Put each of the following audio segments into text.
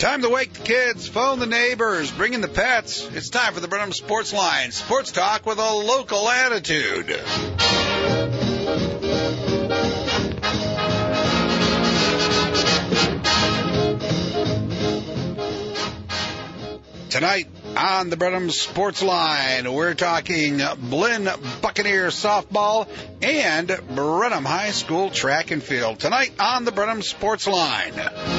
Time to wake the kids, phone the neighbors, bring in the pets. It's time for the Brenham Sports Line. Sports talk with a local attitude. Tonight on the Brenham Sports Line, we're talking Blinn Buccaneer softball and Brenham High School track and field. Tonight on the Brenham Sports Line.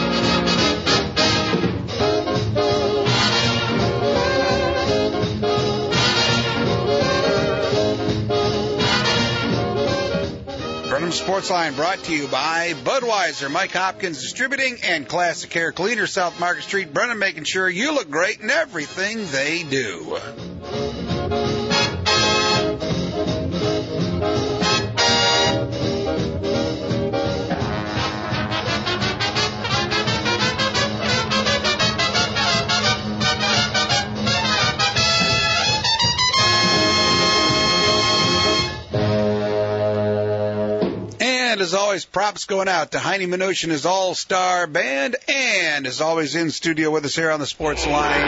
Brenham Sports Line brought to you by Budweiser, Mike Hopkins Distributing, and Classic Air Cleaner, South Market Street, Brenham, making sure you look great in everything they do. And as always, props going out to Heine Mnuchin, his all-star band, and as always in studio with us here on the Sports Line,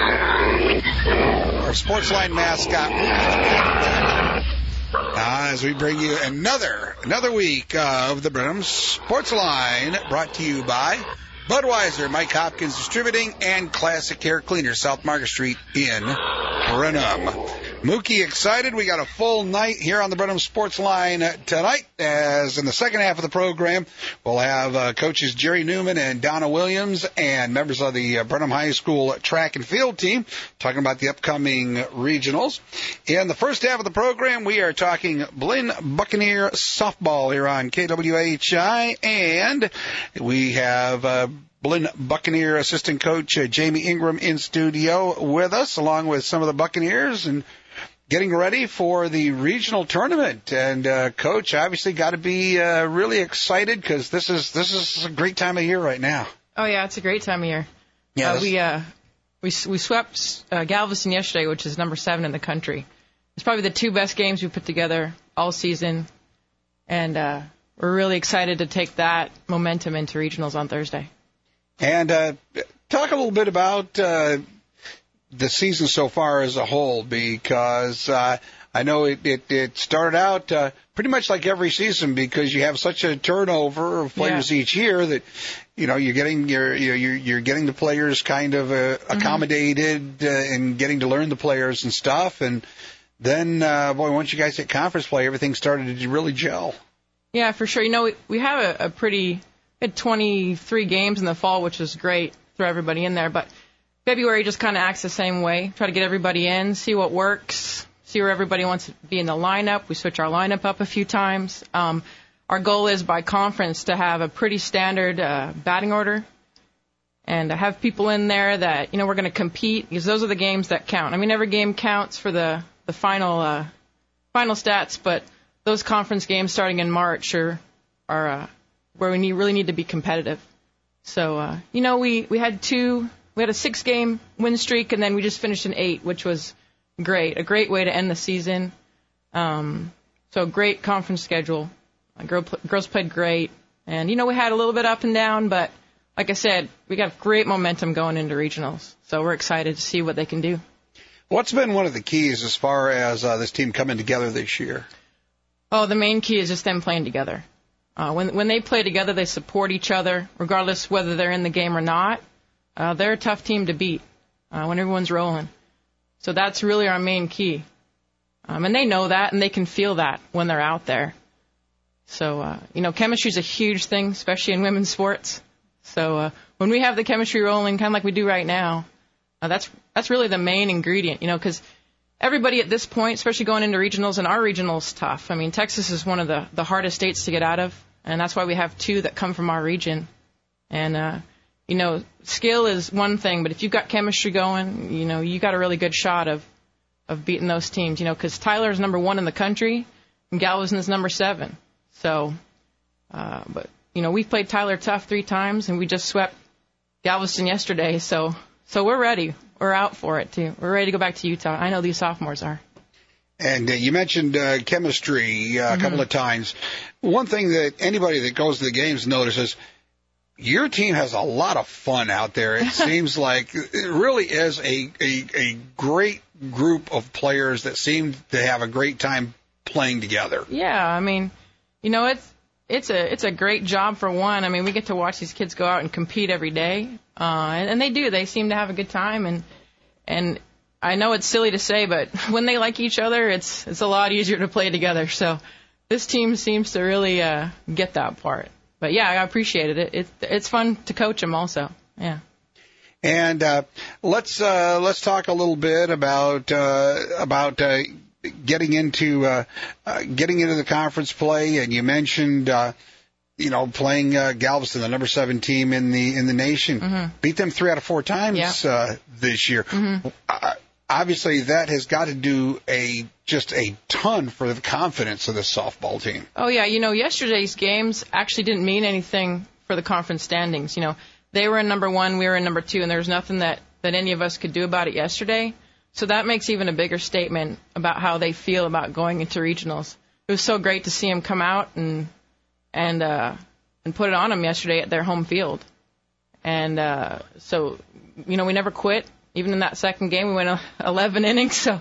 our Sports Line mascot, as we bring you another week of the Brenham Sports Line, brought to you by Budweiser, Mike Hopkins Distributing, and Classic Air Cleaner, South Market Street in Brenham. Mookie excited. We got a full night here on the Brenham Sports Line tonight, as in the second half of the program, we'll have coaches Jerry Newman and Donna Williams and members of the Brenham High School track and field team talking about the upcoming regionals. In the first half of the program, we are talking Blinn Buccaneer softball here on KWHI, and we have Blinn Buccaneer assistant coach Jamie Ingram in studio with us, along with some of the Buccaneers, and getting ready for the regional tournament. And Coach, obviously got to be really excited, because this is a great time of year right now. Oh yeah, it's a great time of year. Yeah, we swept Galveston yesterday, which is number 7 in the country. It's probably the 2 best games we put together all season, and we're really excited to take that momentum into regionals on Thursday. And talk a little bit about the season so far as a whole, because I know it started out pretty much like every season, because you have such a turnover of players each year that you're getting you're getting the players kind of accommodated and getting to learn the players and stuff, and then once you guys hit conference play, everything started to really gel. Yeah, for sure. We have a pretty. We had 23 games in the fall, which was great, throw everybody in there. But February just kind of acts the same way. Try to get everybody in, see what works, see where everybody wants to be in the lineup. We switch our lineup up a few times. Our goal is by conference to have a pretty standard batting order and to have people in there that, we're going to compete, because those are the games that count. I mean, every game counts for the final stats, but those conference games starting in March are where we really need to be competitive. So, we had a 6-game win streak, and then we just finished an 8, which was great. A great way to end the season. So great conference schedule. Girls played great. And, we had a little bit up and down, but like I said, we got great momentum going into regionals. So we're excited to see what they can do. What's been one of the keys as far as this team coming together this year? Oh, the main key is just them playing together. When they play together, they support each other, regardless whether they're in the game or not. They're a tough team to beat when everyone's rolling. So that's really our main key. And they know that, and they can feel that when they're out there. So, chemistry's a huge thing, especially in women's sports. So when we have the chemistry rolling, kind of like we do right now, that's really the main ingredient, because everybody at this point, especially going into regionals, and our regional's tough. I mean, Texas is one of the hardest states to get out of, and that's why we have 2 that come from our region. And, skill is one thing, but if you've got chemistry going, you got a really good shot of beating those teams, because Tyler is number 1 in the country, and Galveston is number 7. So, but, we've played Tyler tough 3 times, and we just swept Galveston yesterday, so we're ready. We're out for it, too. We're ready to go back to Utah. I know these sophomores are. And you mentioned chemistry a couple of times. One thing that anybody that goes to the games notices, your team has a lot of fun out there. It seems like it really is a great group of players that seem to have a great time playing together. Yeah, I mean, you know, it's a great job for one. I mean, we get to watch these kids go out and compete every day, and they do. They seem to have a good time, and I know it's silly to say, but when they like each other, it's a lot easier to play together. So this team seems to really get that part. But yeah, I appreciated it. It's fun to coach them also. Yeah. And let's talk a little bit about getting into the conference play. And you mentioned playing Galveston, the number 7 team in the nation. Mm-hmm. Beat them 3 out of 4 times this year. Mm-hmm. Obviously, that has got to do just a ton for the confidence of this softball team. Oh, yeah. You know, yesterday's games actually didn't mean anything for the conference standings. You know, they were in number 1, we were in number 2, and there was nothing that any of us could do about it yesterday. So that makes even a bigger statement about how they feel about going into regionals. It was so great to see them come out and put it on them yesterday at their home field. And so, you know, we never quit. Even in that second game, we went 11 innings. So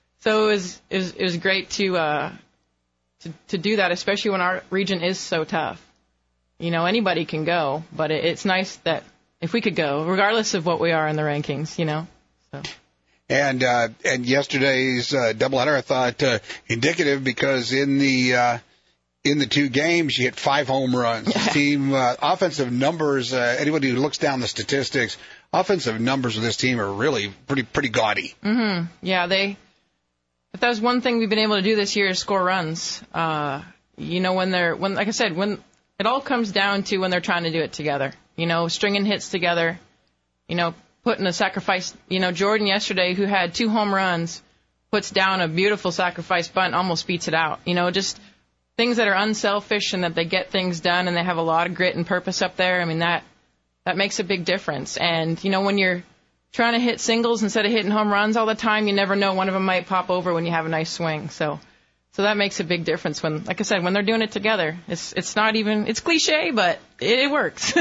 it was great to do that, especially when our region is so tough. You know, anybody can go, but it's nice that if we could go, regardless of what we are in the rankings, you know. So. And yesterday's doubleheader, I thought indicative because in the 2 games, you hit 5 home runs. Yeah. This team offensive numbers. Anybody who looks down the statistics, offensive numbers of this team are really pretty gaudy. Mm-hmm. Yeah, if that was one thing we've been able to do this year is score runs. You know, when like I said, when it all comes down to when they're trying to do it together. You know, stringing hits together. You know, putting a sacrifice. You know, Jordan yesterday, who had 2 home runs, puts down a beautiful sacrifice bunt, almost beats it out. You know, just things that are unselfish and that they get things done and they have a lot of grit and purpose up there. I mean, that makes a big difference. And, you know, when you're trying to hit singles instead of hitting home runs all the time, you never know, one of them might pop over when you have a nice swing. So that makes a big difference when, like I said, when they're doing it together. It's not even, it's cliche, but it works.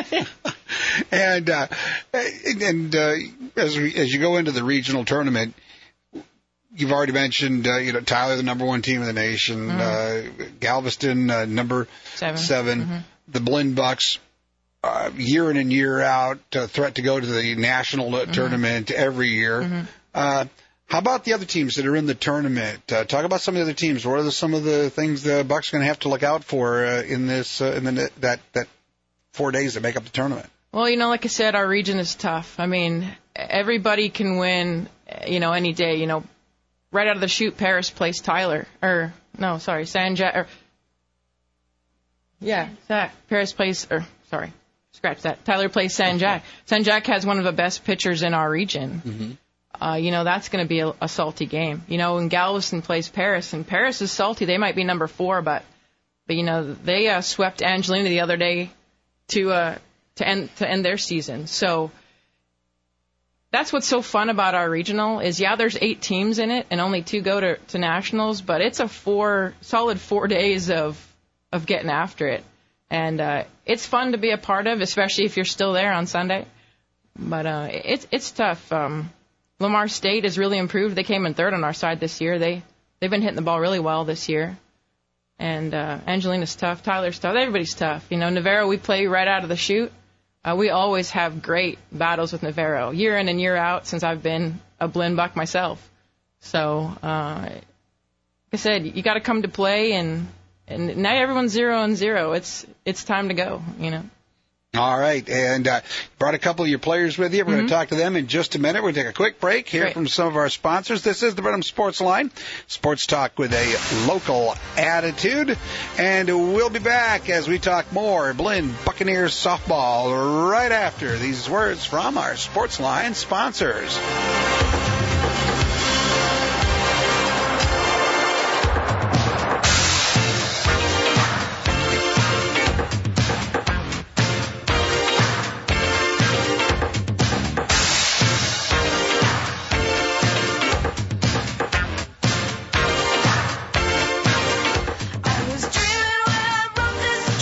And as you go into the regional tournament, you've already mentioned, Tyler, the number 1 team in the nation, Galveston, number 7, Mm-hmm. the Blinn Bucks, year in and year out, threat to go to the national tournament every year. Mm-hmm. How about the other teams that are in the tournament? Talk about some of the other teams. What are some of the things the Bucks are going to have to look out for in that 4 days that make up the tournament? Well, you know, like I said, our region is tough. I mean, everybody can win, you know, any day. You know, right out of the chute, Paris plays Tyler. San Jack. Paris plays, scratch that. Tyler plays San Jack. San Jack has one of the best pitchers in our region. Mm-hmm. You know, that's going to be a salty game. You know, when Galveston plays Paris, and Paris is salty. They might be number 4, but you know, they swept Angelina the other day to end their season. So that's what's so fun about our regional is, there's 8 teams in it and only 2 go to nationals, but it's a solid 4 days of getting after it. And it's fun to be a part of, especially if you're still there on Sunday. But it's tough. Lamar State has really improved. They came in 3rd on our side this year. They've been hitting the ball really well this year. And Angelina's tough. Tyler's tough. Everybody's tough. You know, Navarro, we play right out of the chute. We always have great battles with Navarro, year in and year out, since I've been a Blinn Buck myself. So, like I said, you got to come to play, and now everyone's 0-0. It's time to go, you know. All right, and brought a couple of your players with you. We're going to talk to them in just a minute. We're going to take a quick break, hear from some of our sponsors. This is the Brenham Sports Line, sports talk with a local attitude. And we'll be back as we talk more Blinn Buccaneers softball right after these words from our Sports Line sponsors.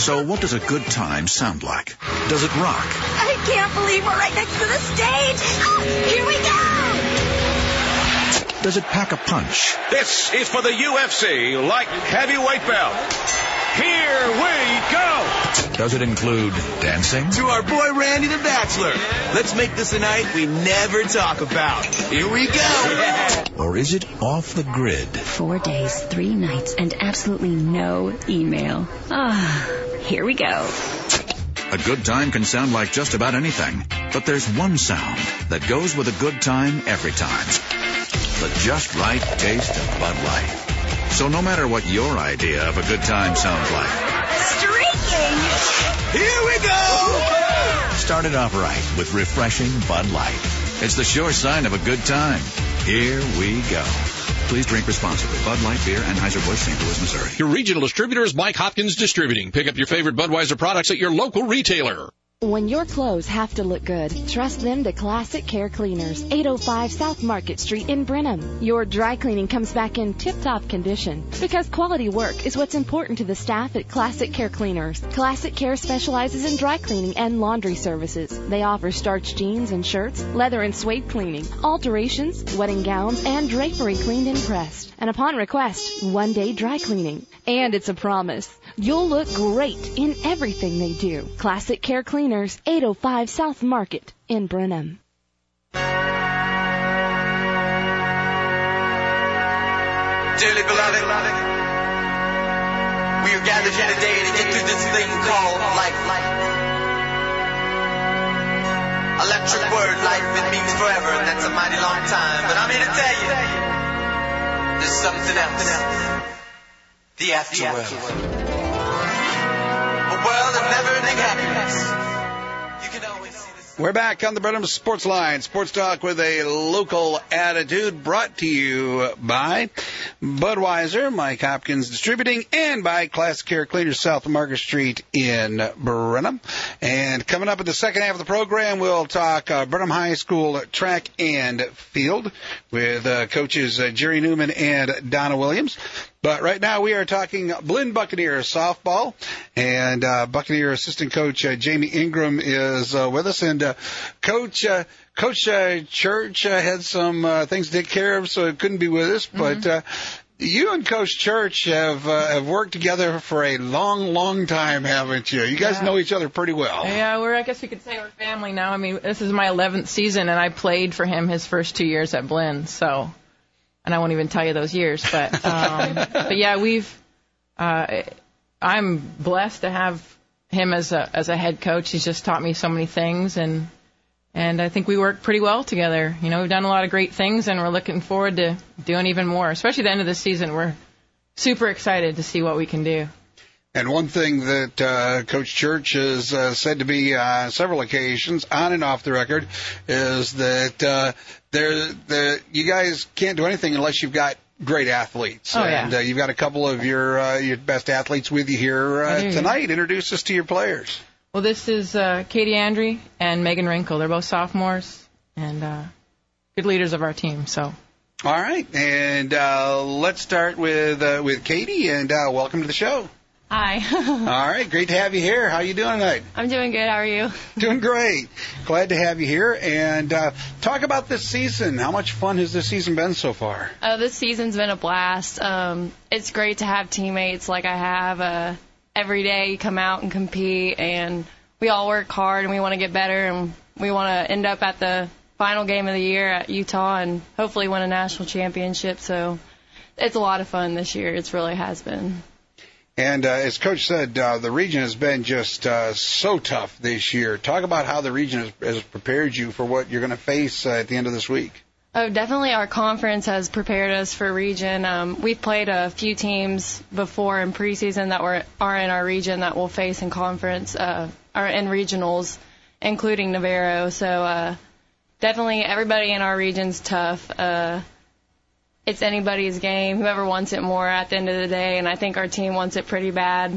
So what does a good time sound like? Does it rock? I can't believe we're right next to the stage. Oh, here we go. Does it pack a punch? This is for the UFC light heavyweight belt. Here we go. Does it include dancing? To our boy Randy the Bachelor. Let's make this a night we never talk about. Here we go. Yeah. Or is it off the grid? 4 days, 3 nights, and absolutely no email. Here we go. A good time can sound like just about anything, but there's one sound that goes with a good time every time. The just right taste of Bud Light. So no matter what your idea of a good time sounds like, Streaking. Here we go. start it off right with refreshing Bud Light. It's the sure sign of a good time. Here we go. Please drink responsibly. Bud Light Beer, Anheuser-Busch, St. Louis, Missouri. Your regional distributor is Mike Hopkins Distributing. Pick up your favorite Budweiser products at your local retailer. When your clothes have to look good, trust them to Classic Care Cleaners, 805 South Market Street in Brenham. Your dry cleaning comes back in tip-top condition because quality work is what's important to the staff at Classic Care Cleaners. Classic Care specializes in dry cleaning and laundry services. They offer starched jeans and shirts, leather and suede cleaning, alterations, wedding gowns, and drapery cleaned and pressed. And upon request, 1-day dry cleaning. And it's a promise. You'll look great in everything they do. Classic Care Cleaners, 805 South Market in Brenham. Dearly beloved, we are gathered here today to get through this thing called life. Electric word, life, it means forever, and that's a mighty long time. But I'm here to tell you, there's something else. The afterworld. A world of never-ending happiness. You can always see this. We're back on the Brenham Sports Line. Sports talk with a local attitude, brought to you by Budweiser, Mike Hopkins Distributing, and by Classic Care Cleaners, South Market Street in Brenham. And coming up in the second half of the program, we'll talk Brenham High School track and field with coaches Jerry Newman and Donna Williams. But right now we are talking Blinn Buccaneers softball, and Buccaneer assistant coach Jamie Ingram is with us. And Coach Church had some things to take care of, so he couldn't be with us. Mm-hmm. But you and Coach Church have worked together for a long time, haven't you? You guys know each other pretty well. Yeah, I guess you could say we're family now. I mean, this is my 11th season, and I played for him his first 2 years at Blinn, so. And I won't even tell you those years, but yeah, I'm blessed to have him as a head coach. He's just taught me so many things, and I think we work pretty well together. You know, we've done a lot of great things, and we're looking forward to doing even more. Especially at the end of the season, we're super excited to see what we can do. And one thing that Coach Church has said to me on several occasions, on and off the record, is that you guys can't do anything unless you've got great athletes. Oh, yeah. And you've got a couple of your best athletes with you here tonight. Introduce us to your players. Well, this is Katie Andre and Megan Wrinkle. They're both sophomores and good leaders of our team. So. All right, and let's start with Katie, and welcome to the show. Hi. All right, great to have you here. How you doing tonight? I'm doing good. How are you? Doing great. Glad to have you here. And talk about this season. How much fun has this season been so far? This season's been a blast. It's great to have teammates like I have. Every day you come out and compete, and we all work hard, and we want to get better, and we want to end up at the final game of the year at Utah and hopefully win a national championship. So it's a lot of fun this year. It really has been. And as Coach said, the region has been just so tough this year. Talk about how the region has prepared you for what you're going to face at the end of this week. Oh, definitely our conference has prepared us for region. We've played a few teams before in preseason that are in our region that we'll face in conference, or in regionals, including Navarro. So definitely everybody in our region's tough. It's anybody's game, whoever wants it more at the end of the day, and I think our team wants it pretty bad.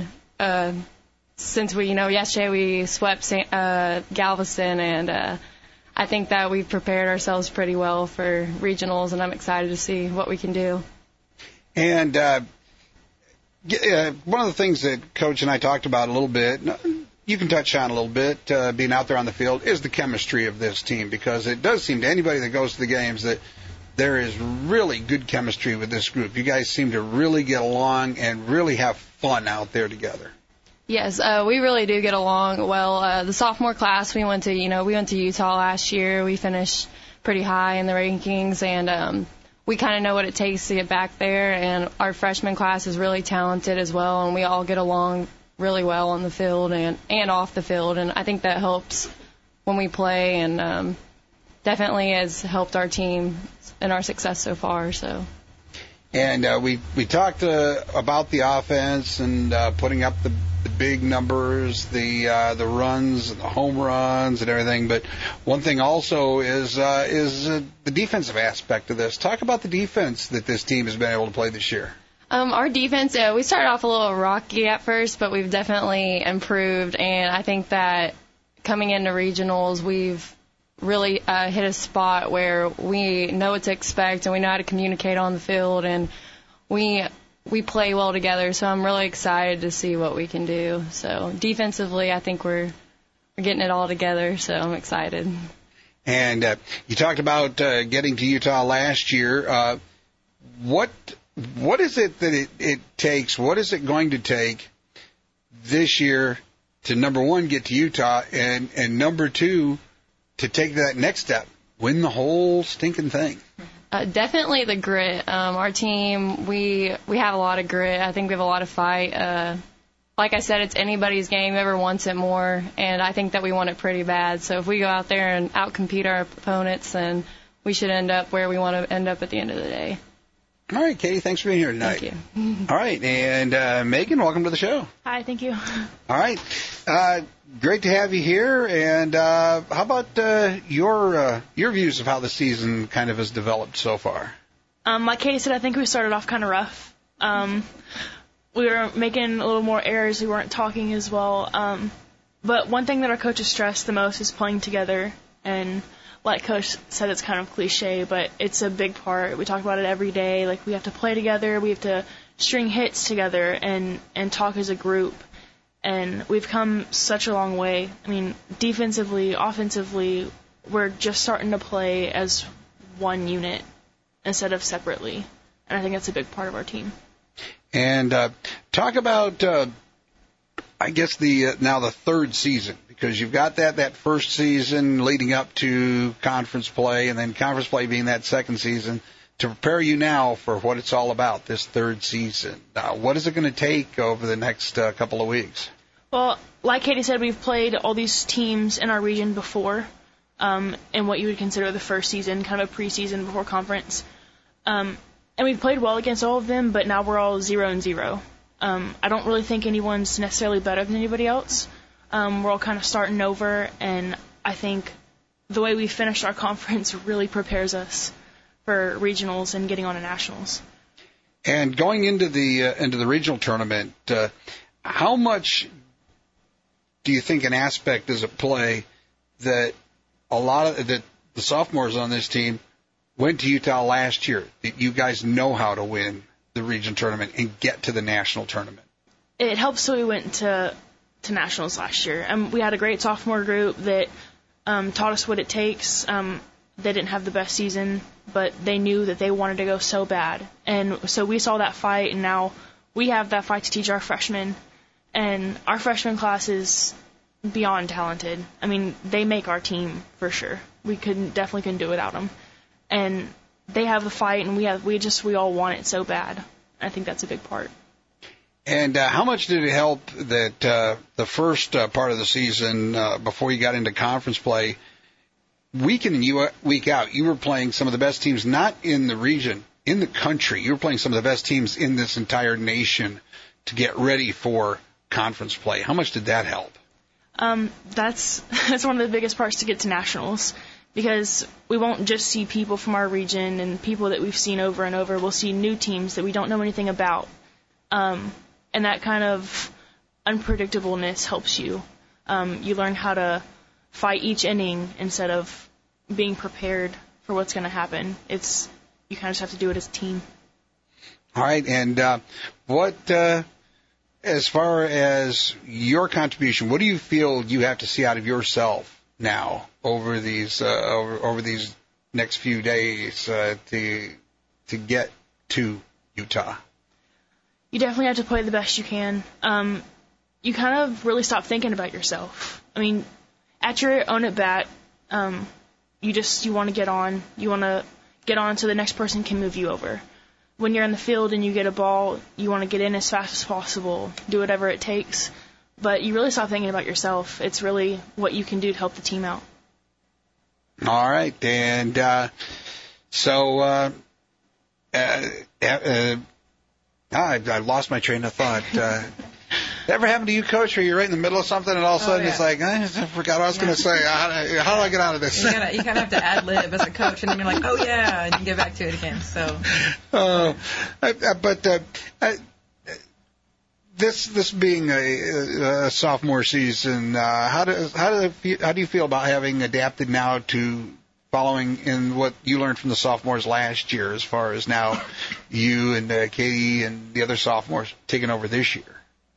Since yesterday we swept Galveston, and I think that we've prepared ourselves pretty well for regionals, and I'm excited to see what we can do. And one of the things that Coach and I talked about a little bit, you can touch on a little bit, being out there on the field, is the chemistry of this team, because it does seem to anybody that goes to the games that there is really good chemistry with this group. You guys seem to really get along and really have fun out there together. Yes, we really do get along well. The sophomore class we went to Utah last year. We finished pretty high in the rankings, and we kind of know what it takes to get back there. And our freshman class is really talented as well, and we all get along really well on the field and off the field. And I think that helps when we play, and definitely has helped our team and our success so far. So. And we talked about the offense and putting up the big numbers, the runs, and the home runs, and everything. But one thing also is the defensive aspect of this. Talk about the defense that this team has been able to play this year. Our defense, we started off a little rocky at first, but we've definitely improved. And I think that coming into regionals, we've really hit a spot where we know what to expect and we know how to communicate on the field, and we play well together. So I'm really excited to see what we can do. So defensively, I think we're getting it all together, so I'm excited. And you talked about getting to Utah last year. What is it that it takes? What is it going to take this year to, number one, get to Utah, and number two, to take that next step, win the whole stinking thing? Definitely the grit. Our team, we have a lot of grit. I think we have a lot of fight. Like I said, it's anybody's game. Whoever wants it more, and I think that we want it pretty bad. So if we go out there and outcompete our opponents, then we should end up where we want to end up at the end of the day. All right, Katie, thanks for being here tonight. Thank you. All right, and Megan, welcome to the show. Hi, thank you. All right. Great to have you here. And how about your views of how the season kind of has developed so far? Like Katie said, I think we started off kind of rough. We were making a little more errors. We weren't talking as well. But one thing that our coaches stress the most is playing together. And like Coach said, it's kind of cliche, but it's a big part. We talk about it every day. Like, we have to play together. We have to string hits together and talk as a group. And we've come such a long way. I mean, defensively, offensively, we're just starting to play as one unit instead of separately. And I think that's a big part of our team. And talk about, I guess, now the third season, because you've got that first season leading up to conference play, and then conference play being that second season, to prepare you now for what it's all about, this third season. What is it going to take over the next couple of weeks? Well, like Katie said, we've played all these teams in our region before, in what you would consider the first season, kind of a preseason before conference. And we've played well against all of them, but now we're all 0-0. I don't really think anyone's necessarily better than anybody else. We're all kind of starting over, and I think the way we finished our conference really prepares us for regionals and getting on to nationals. And going into the regional tournament, how much do you think an aspect is at play that that the sophomores on this team went to Utah last year, that you guys know how to win the regional tournament and get to the national tournament? It helps so we went to nationals last year. We had a great sophomore group that taught us what it takes. They didn't have the best season, but they knew that they wanted to go so bad. And so we saw that fight, and now we have that fight to teach our freshmen. And our freshman class is beyond talented. I mean, they make our team for sure. We definitely couldn't do it without them. And they have the fight, and we all want it so bad. I think that's a big part. And how much did it help that the first part of the season, before you got into conference play, week in and week out, you were playing some of the best teams, not in the region, in the country. You were playing some of the best teams in this entire nation to get ready for conference play. How much did that help? That's one of the biggest parts to get to nationals, because we won't just see people from our region and people that we've seen over and over. We'll see new teams that we don't know anything about. And that kind of unpredictableness helps you. You learn how to fight each inning instead of being prepared for what's going to happen. You kind of just have to do it as a team. All right, and what as far as your contribution, what do you feel you have to see out of yourself now over these over these next few days to get to Utah? You definitely have to play the best you can. You kind of really stop thinking about yourself. I mean, at your own at bat, you want to get on. You want to get on so the next person can move you over. When you're in the field and you get a ball, you want to get in as fast as possible, do whatever it takes. But you really stop thinking about yourself. It's really what you can do to help the team out. All right. And I lost my train of thought. Ever happened to you, Coach, where you're right in the middle of something and all of a sudden it's like, I forgot what I was going to say. How do I get out of this? You kind of have to ad-lib as a coach, and then you're like, oh, yeah, and you get back to it again. So. This being a sophomore season, how do you feel about having adapted now to following in what you learned from the sophomores last year, as far as now you and Katie and the other sophomores taking over this year?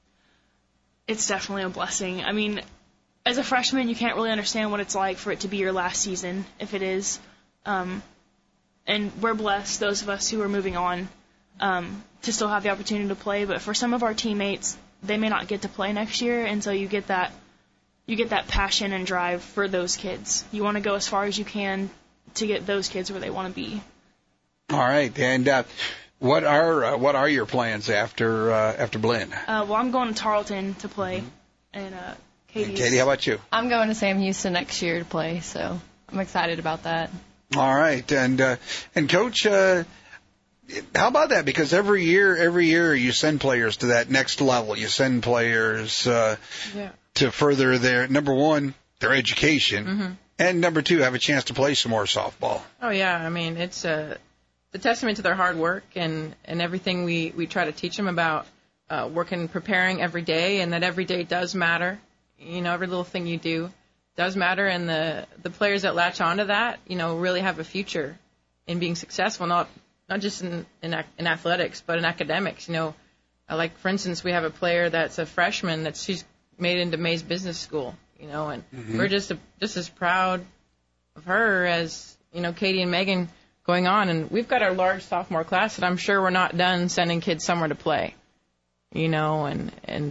It's definitely a blessing. I mean, as a freshman, you can't really understand what it's like for it to be your last season, if it is. And we're blessed, those of us who are moving on, to still have the opportunity to play. But for some of our teammates, they may not get to play next year, and so you get that passion and drive for those kids. You want to go as far as you can to get those kids where they want to be. All right, and what are your plans after Blinn? Well, I'm going to Tarleton to play, and Katie, how about you? I'm going to Sam Houston next year to play, so I'm excited about that. All right, and Coach, how about that? Because every year you send players to that next level. You send players to further their, number one, their education, and number two, have a chance to play some more softball. Oh yeah, I mean it's a testament to their hard work and everything we try to teach them about working, preparing every day, and that every day does matter. You know, every little thing you do does matter, and the players that latch onto that, you know, really have a future in being successful, not just in athletics, but in academics. You know, like for instance, we have a player that's a freshman she's made into Mays Business School. You know, and we're just as proud of her as, you know, Katie and Megan going on. And we've got our large sophomore class that I'm sure we're not done sending kids somewhere to play. You know, and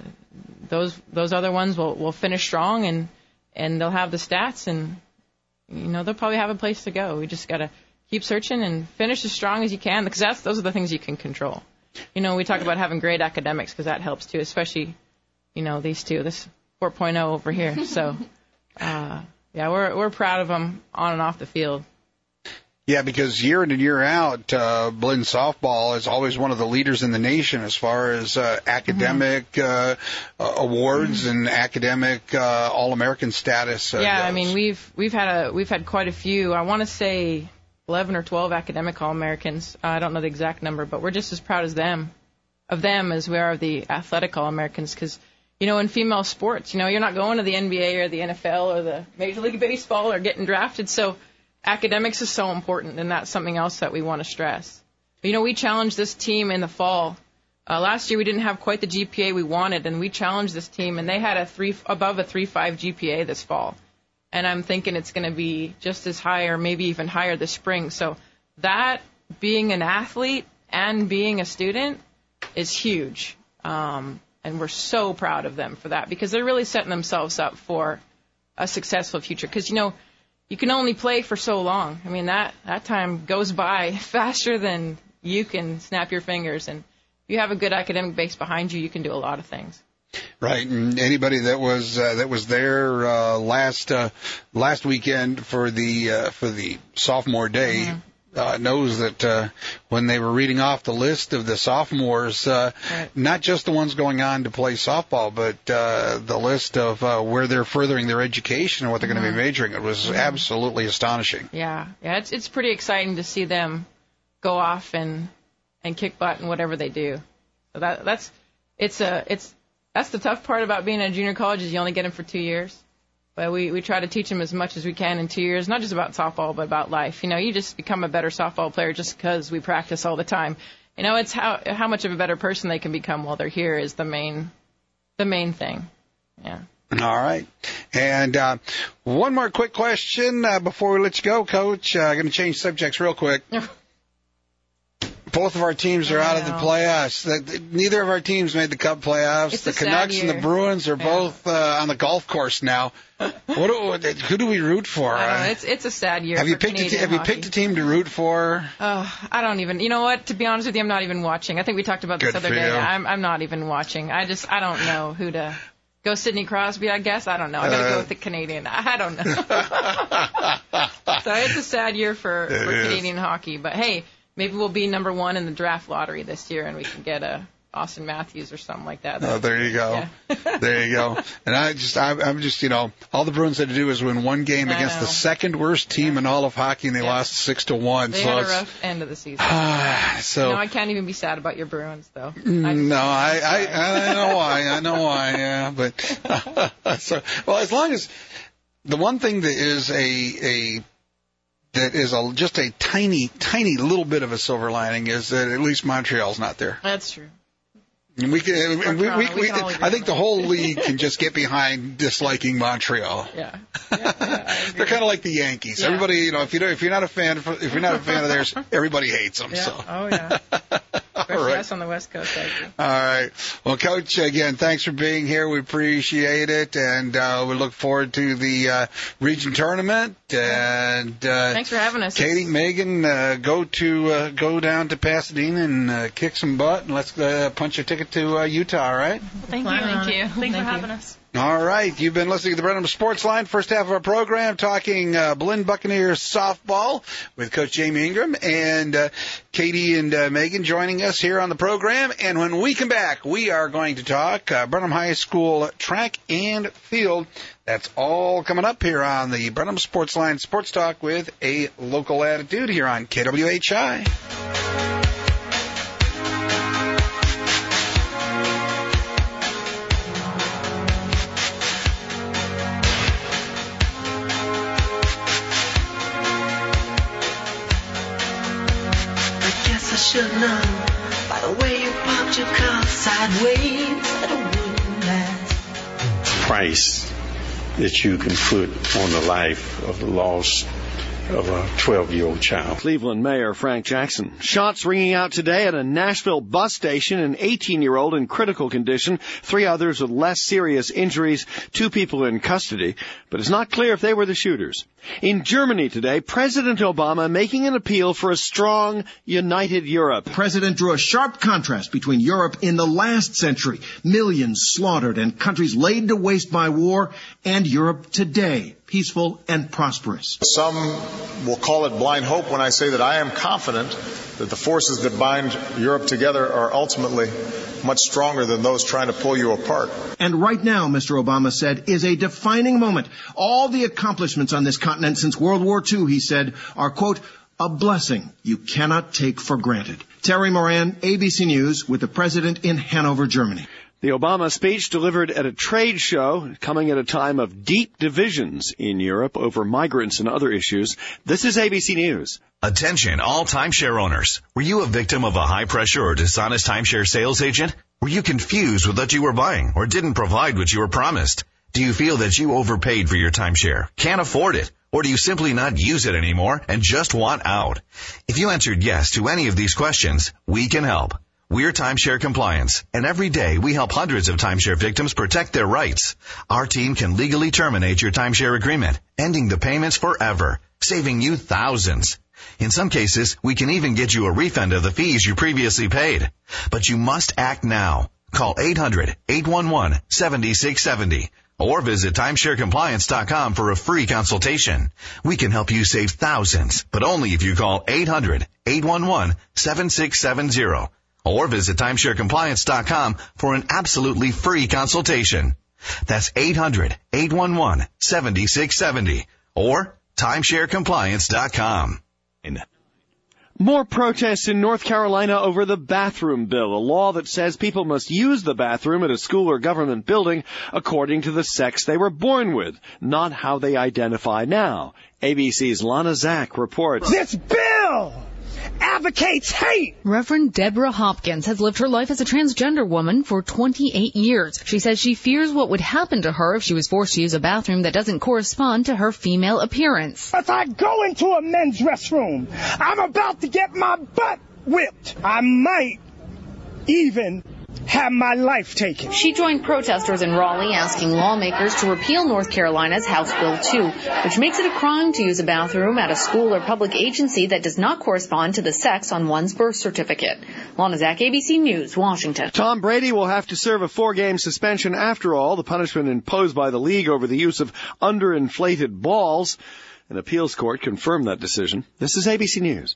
those other ones will finish strong and they'll have the stats, and you know, they'll probably have a place to go. We just got to keep searching and finish as strong as you can, because those are the things you can control. You know, we talk about having great academics because that helps too, especially, you know, these two, this 4.0 over here. So, yeah, we're proud of them on and off the field. Yeah, because year in and year out, Blinn softball is always one of the leaders in the nation as far as academic awards and academic All-American status. Yeah, goes. I mean we've had quite a few. I want to say 11 or 12 academic All-Americans. I don't know the exact number, but we're just as proud of them as we are of the athletic All-Americans, because, you know, in female sports, you know, you're not going to the NBA or the NFL or the Major League Baseball or getting drafted, so academics is so important, and that's something else that we want to stress. But, you know, we challenged this team in the fall. Last year we didn't have quite the GPA we wanted, and we challenged this team, and they had above a 3.5 GPA this fall. And I'm thinking it's going to be just as high or maybe even higher this spring. So that, being an athlete and being a student, is huge. And we're so proud of them for that, because they're really setting themselves up for a successful future. Because, you know, you can only play for so long. I mean, that time goes by faster than you can snap your fingers. And if you have a good academic base behind you, you can do a lot of things. Right, and anybody that was there last weekend for the sophomore day knows that when they were reading off the list of the sophomores, not just the ones going on to play softball, but the list of where they're furthering their education and what they're going to be majoring, it was absolutely astonishing. Yeah, it's pretty exciting to see them go off and kick butt in whatever they do. So that's the tough part about being at a junior college, is you only get them for 2 years. But we try to teach them as much as we can in 2 years, not just about softball, but about life. You know, you just become a better softball player just because we practice all the time. it's how much of a better person they can become while they're here is the main thing. Yeah. All right. And one more quick question before we let you go, Coach. I'm going to change subjects real quick. Both of our teams are out of the playoffs. Neither of our teams made the Cup playoffs. It's the Canucks and the Bruins are both on the golf course now. Who do we root for? It's a sad year. Have you picked a team to root for? I don't even. You know what? To be honest with you, I'm not even watching. I think we talked about this other day. I'm not even watching. I don't know who to go. Sidney Crosby, I guess. I don't know. I got to go with the Canadian. I don't know. So it's a sad year for Canadian hockey. But hey. Maybe we'll be number 1 in the draft lottery this year, and we can get Austin Matthews or something like that. Oh, there you go. Yeah. There you go. And I'm just, all the Bruins had to do was win one game against the second worst team in all of hockey, and they lost 6-1. They had a rough end of the season. I can't even be sad about your Bruins, though. I know why. I know why. Yeah, but as long as the one thing that is just a tiny, tiny little bit of a silver lining is that at least Montreal's not there. That's true. And I think the whole league can just get behind disliking Montreal. Yeah. They're kind of like the Yankees. Yeah. Everybody, if you're not a fan of theirs, everybody hates them. Yeah. So. Oh yeah. Especially us on the West Coast, I agree. All right. Well, Coach, again, thanks for being here. We appreciate it, and we look forward to the region tournament. And thanks for having us. Katie, Megan, go down to Pasadena and kick some butt, and let's punch a ticket to Utah. All right? Thank you. Thanks for having us. All right. You've been listening to the Brenham Sports Line, first half of our program, talking Blinn Buccaneers softball with Coach Jamie Ingram and Katie and Megan joining us here on the program. And when we come back, we are going to talk Brenham High School track and field. That's all coming up here on the Brenham Sports Line Sports Talk with a local attitude here on KWHI. Should know by the way you popped your car sideways that it wouldn't last. Price that you can put on the life of the loss of a 12-year-old child. Cleveland Mayor Frank Jackson. Shots ringing out today at a Nashville bus station. An 18-year-old in critical condition, 3 others with less serious injuries, 2 people in custody, but it's not clear if they were the shooters. In Germany today, President Obama making an appeal for a strong, united Europe. The president drew a sharp contrast between Europe in the last century, millions slaughtered and countries laid to waste by war, and Europe today, peaceful and prosperous. Some will call it blind hope when I say that I am confident that the forces that bind Europe together are ultimately much stronger than those trying to pull you apart. And right now, Mr. Obama said, is a defining moment. All the accomplishments on this continent since World War II, he said, are, quote, a blessing you cannot take for granted. Terry Moran, ABC News, with the president in Hanover, Germany. The Obama speech delivered at a trade show, coming at a time of deep divisions in Europe over migrants and other issues. This is ABC News. Attention, all timeshare owners. Were you a victim of a high-pressure or dishonest timeshare sales agent? Were you confused with what you were buying or didn't provide what you were promised? Do you feel that you overpaid for your timeshare, can't afford it, or do you simply not use it anymore and just want out? If you answered yes to any of these questions, we can help. We're Timeshare Compliance, and every day we help hundreds of timeshare victims protect their rights. Our team can legally terminate your timeshare agreement, ending the payments forever, saving you thousands. In some cases, we can even get you a refund of the fees you previously paid. But you must act now. Call 800-811-7670 or visit timesharecompliance.com for a free consultation. We can help you save thousands, but only if you call 800-811-7670. Or visit timesharecompliance.com for an absolutely free consultation. That's 800-811-7670 or timesharecompliance.com. More protests in North Carolina over the bathroom bill, a law that says people must use the bathroom at a school or government building according to the sex they were born with, not how they identify now. ABC's Lana Zach reports. This bill advocates hate. Reverend Deborah Hopkins has lived her life as a transgender woman for 28 years. She says she fears what would happen to her if she was forced to use a bathroom that doesn't correspond to her female appearance. If I go into a men's restroom, I'm about to get my butt whipped. I might even have my life taken. She joined protesters in Raleigh asking lawmakers to repeal North Carolina's House Bill 2, which makes it a crime to use a bathroom at a school or public agency that does not correspond to the sex on one's birth certificate. Lana Zach, ABC News, Washington. Tom Brady will have to serve a 4-game suspension after all, the punishment imposed by the league over the use of underinflated balls. An appeals court confirmed that decision. This is ABC News.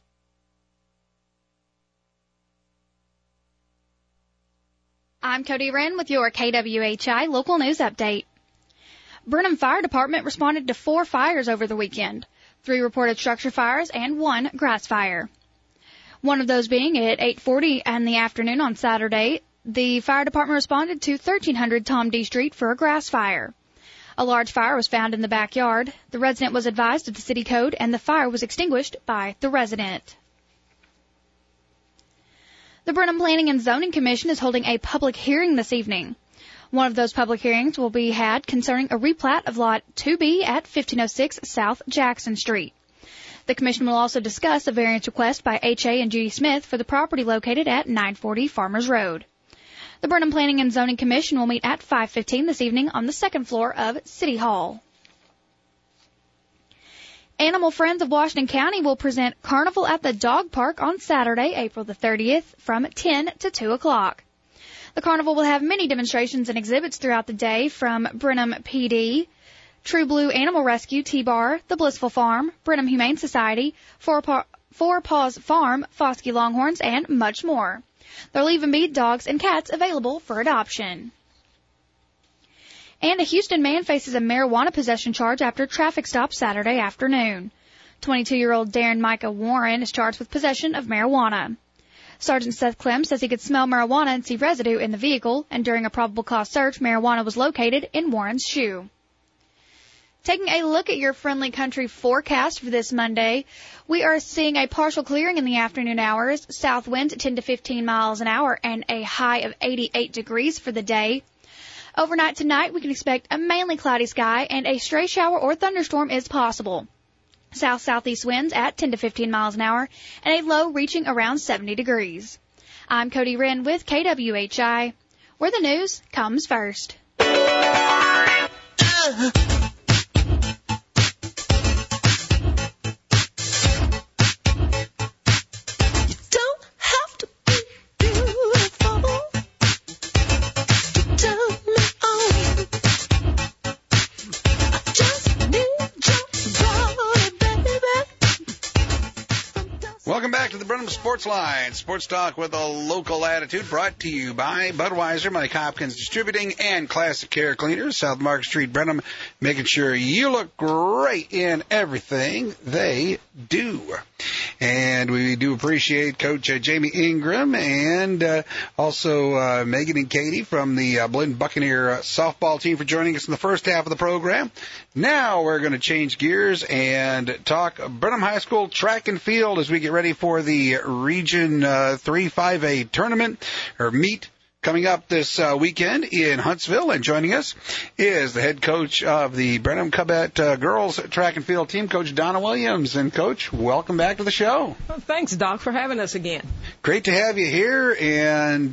I'm Cody Wren with your KWHI local news update. Brenham Fire Department responded to 4 fires over the weekend, 3 reported structure fires and 1 grass fire. One of those being at 8:40 in the afternoon on Saturday, the fire department responded to 1300 Tom D. Street for a grass fire. A large fire was found in the backyard. The resident was advised of the city code and the fire was extinguished by the resident. The Brenham Planning and Zoning Commission is holding a public hearing this evening. One of those public hearings will be had concerning a replat of Lot 2B at 1506 South Jackson Street. The commission will also discuss a variance request by H.A. and Judy Smith for the property located at 940 Farmers Road. The Brenham Planning and Zoning Commission will meet at 5:15 this evening on the second floor of City Hall. Animal Friends of Washington County will present Carnival at the Dog Park on Saturday, April the 30th, from 10 to 2 o'clock. The carnival will have many demonstrations and exhibits throughout the day from Brenham PD, True Blue Animal Rescue, T-Bar, The Blissful Farm, Brenham Humane Society, Four Paws Farm, Foskey Longhorns, and much more. There'll even be dogs and cats available for adoption. And a Houston man faces a marijuana possession charge after a traffic stop Saturday afternoon. 22-year-old Darren Micah Warren is charged with possession of marijuana. Sergeant Seth Clem says he could smell marijuana and see residue in the vehicle, and during a probable cause search, marijuana was located in Warren's shoe. Taking a look at your friendly country forecast for this Monday, we are seeing a partial clearing in the afternoon hours, south wind 10 to 15 miles an hour, and a high of 88 degrees for the day. Overnight tonight, we can expect a mainly cloudy sky, and a stray shower or thunderstorm is possible. South-southeast winds at 10 to 15 miles an hour, and a low reaching around 70 degrees. I'm Cody Wren with KWHI, where the news comes first. Welcome back to the Brenham Sports Line. Sports talk with a local attitude, brought to you by Budweiser, Mike Hopkins Distributing, and Classic Care Cleaners, South Market Street, Brenham, making sure you look great in everything they do. And we do appreciate Coach Jamie Ingram and also Megan and Katie from the Blinn Buccaneer softball team for joining us in the first half of the program. Now we're going to change gears and talk Brenham High School track and field as we get ready for the Region 3 5A tournament or meet coming up this weekend in Huntsville. And joining us is the head coach of the Brenham Cubette girls track and field team, Coach Donna Williams. And, Coach, welcome back to the show. Well, thanks, Doc, for having us again. Great to have you here. And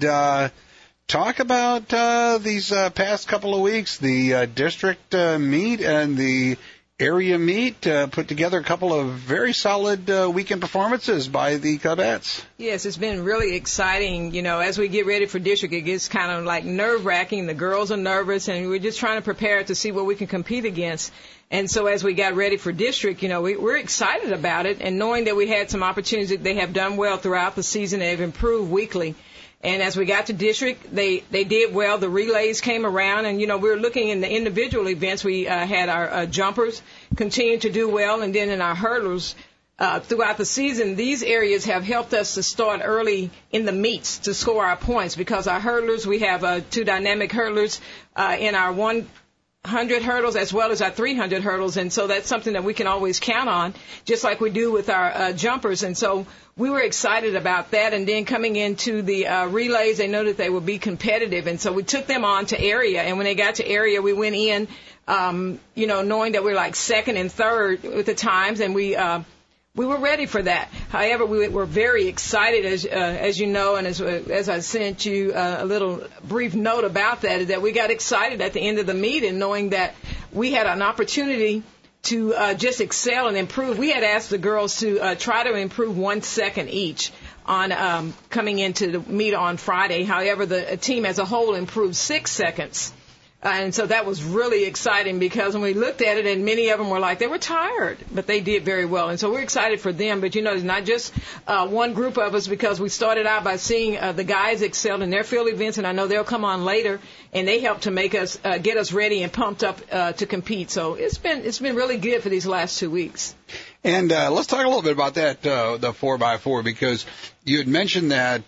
talk about these past couple of weeks, the district meet and the area meet, put together a couple of very solid weekend performances by the Cubettes. Yes, it's been really exciting. You know, as we get ready for district, it gets kind of like nerve-wracking. The girls are nervous, and we're just trying to prepare to see what we can compete against. And so as we got ready for district, you know, we're excited about it, and knowing that we had some opportunities, they have done well throughout the season. They've improved weekly. And as we got to district, they did well. The relays came around, and, you know, we were looking in the individual events. We had our jumpers continue to do well, and then in our hurdlers throughout the season, these areas have helped us to start early in the meets to score our points, because our hurdlers, we have 2 dynamic hurdlers in our one 100 hurdles as well as our 300 hurdles, and so that's something that we can always count on, just like we do with our jumpers. And so we were excited about that. And then coming into the relays, they know that they would be competitive, and so we took them on to area. And when they got to area, we went in, knowing that we were like second and third with the times, and we were ready for that. However, we were very excited, as you know, and as I sent you a little brief note about that, is that we got excited at the end of the meet, and knowing that we had an opportunity to just excel and improve. We had asked the girls to try to improve 1 second each on coming into the meet on Friday. However, the team as a whole improved 6 seconds. And so that was really exciting, because when we looked at it, and many of them were like, they were tired, but they did very well. And so we're excited for them. But, it's not just one group of us, because we started out by seeing the guys excel in their field events, and I know they'll come on later, and they helped to make us get us ready and pumped up to compete. So it's been really good for these last 2 weeks. And let's talk a little bit about that, the 4x4, because you had mentioned that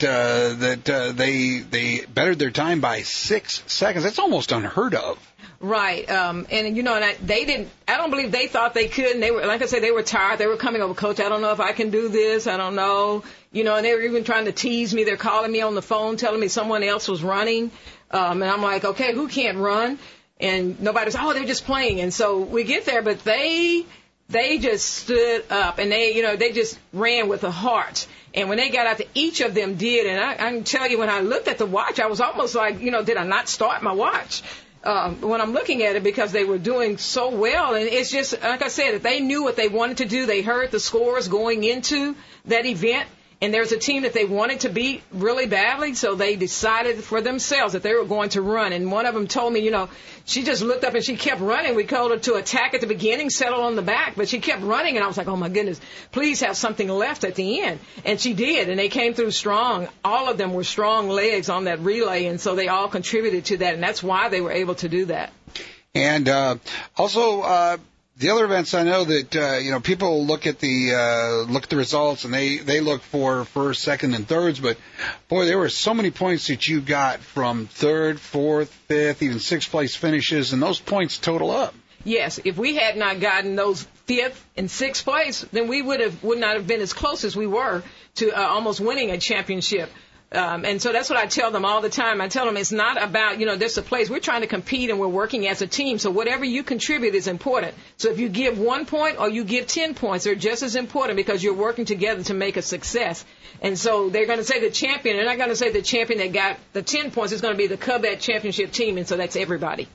they bettered their time by 6 seconds. That's almost unheard of. Right. And they didn't. I don't believe they thought they could. And they were, like I said, they were tired. They were coming over, Coach, I don't know if I can do this. I don't know. And they were even trying to tease me. They're calling me on the phone, telling me someone else was running. And I'm like, okay, who can't run? And nobody's, they're just playing. And so we get there, but they just stood up, and they just ran with a heart. And when they got out there, each of them did. And I can tell you, when I looked at the watch, I was almost like, did I not start my watch? When I'm looking at it, because they were doing so well. And it's just, like I said, if they knew what they wanted to do, they heard the scores going into that event. And there's a team that they wanted to beat really badly, so they decided for themselves that they were going to run. And one of them told me, she just looked up and she kept running. We told her to attack at the beginning, settle on the back, but she kept running. And I was like, oh, my goodness, please have something left at the end. And she did, and they came through strong. All of them were strong legs on that relay, and so they all contributed to that, and that's why they were able to do that. And also the other events, I know that people look at the results, and they look for first, second, and thirds. But boy, there were so many points that you got from third, fourth, fifth, even sixth place finishes, and those points total up. Yes, if we had not gotten those fifth and sixth place, then we would not have been as close as we were to almost winning a championship. And so that's what I tell them all the time. I tell them it's not about, this a place. We're trying to compete, and we're working as a team. So whatever you contribute is important. So if you give 1 point or you give 10 points, they're just as important, because you're working together to make a success. And so they're going to say the champion. They're not going to say the champion that got the 10 points. It's going to be the Cubette championship team. And so that's everybody.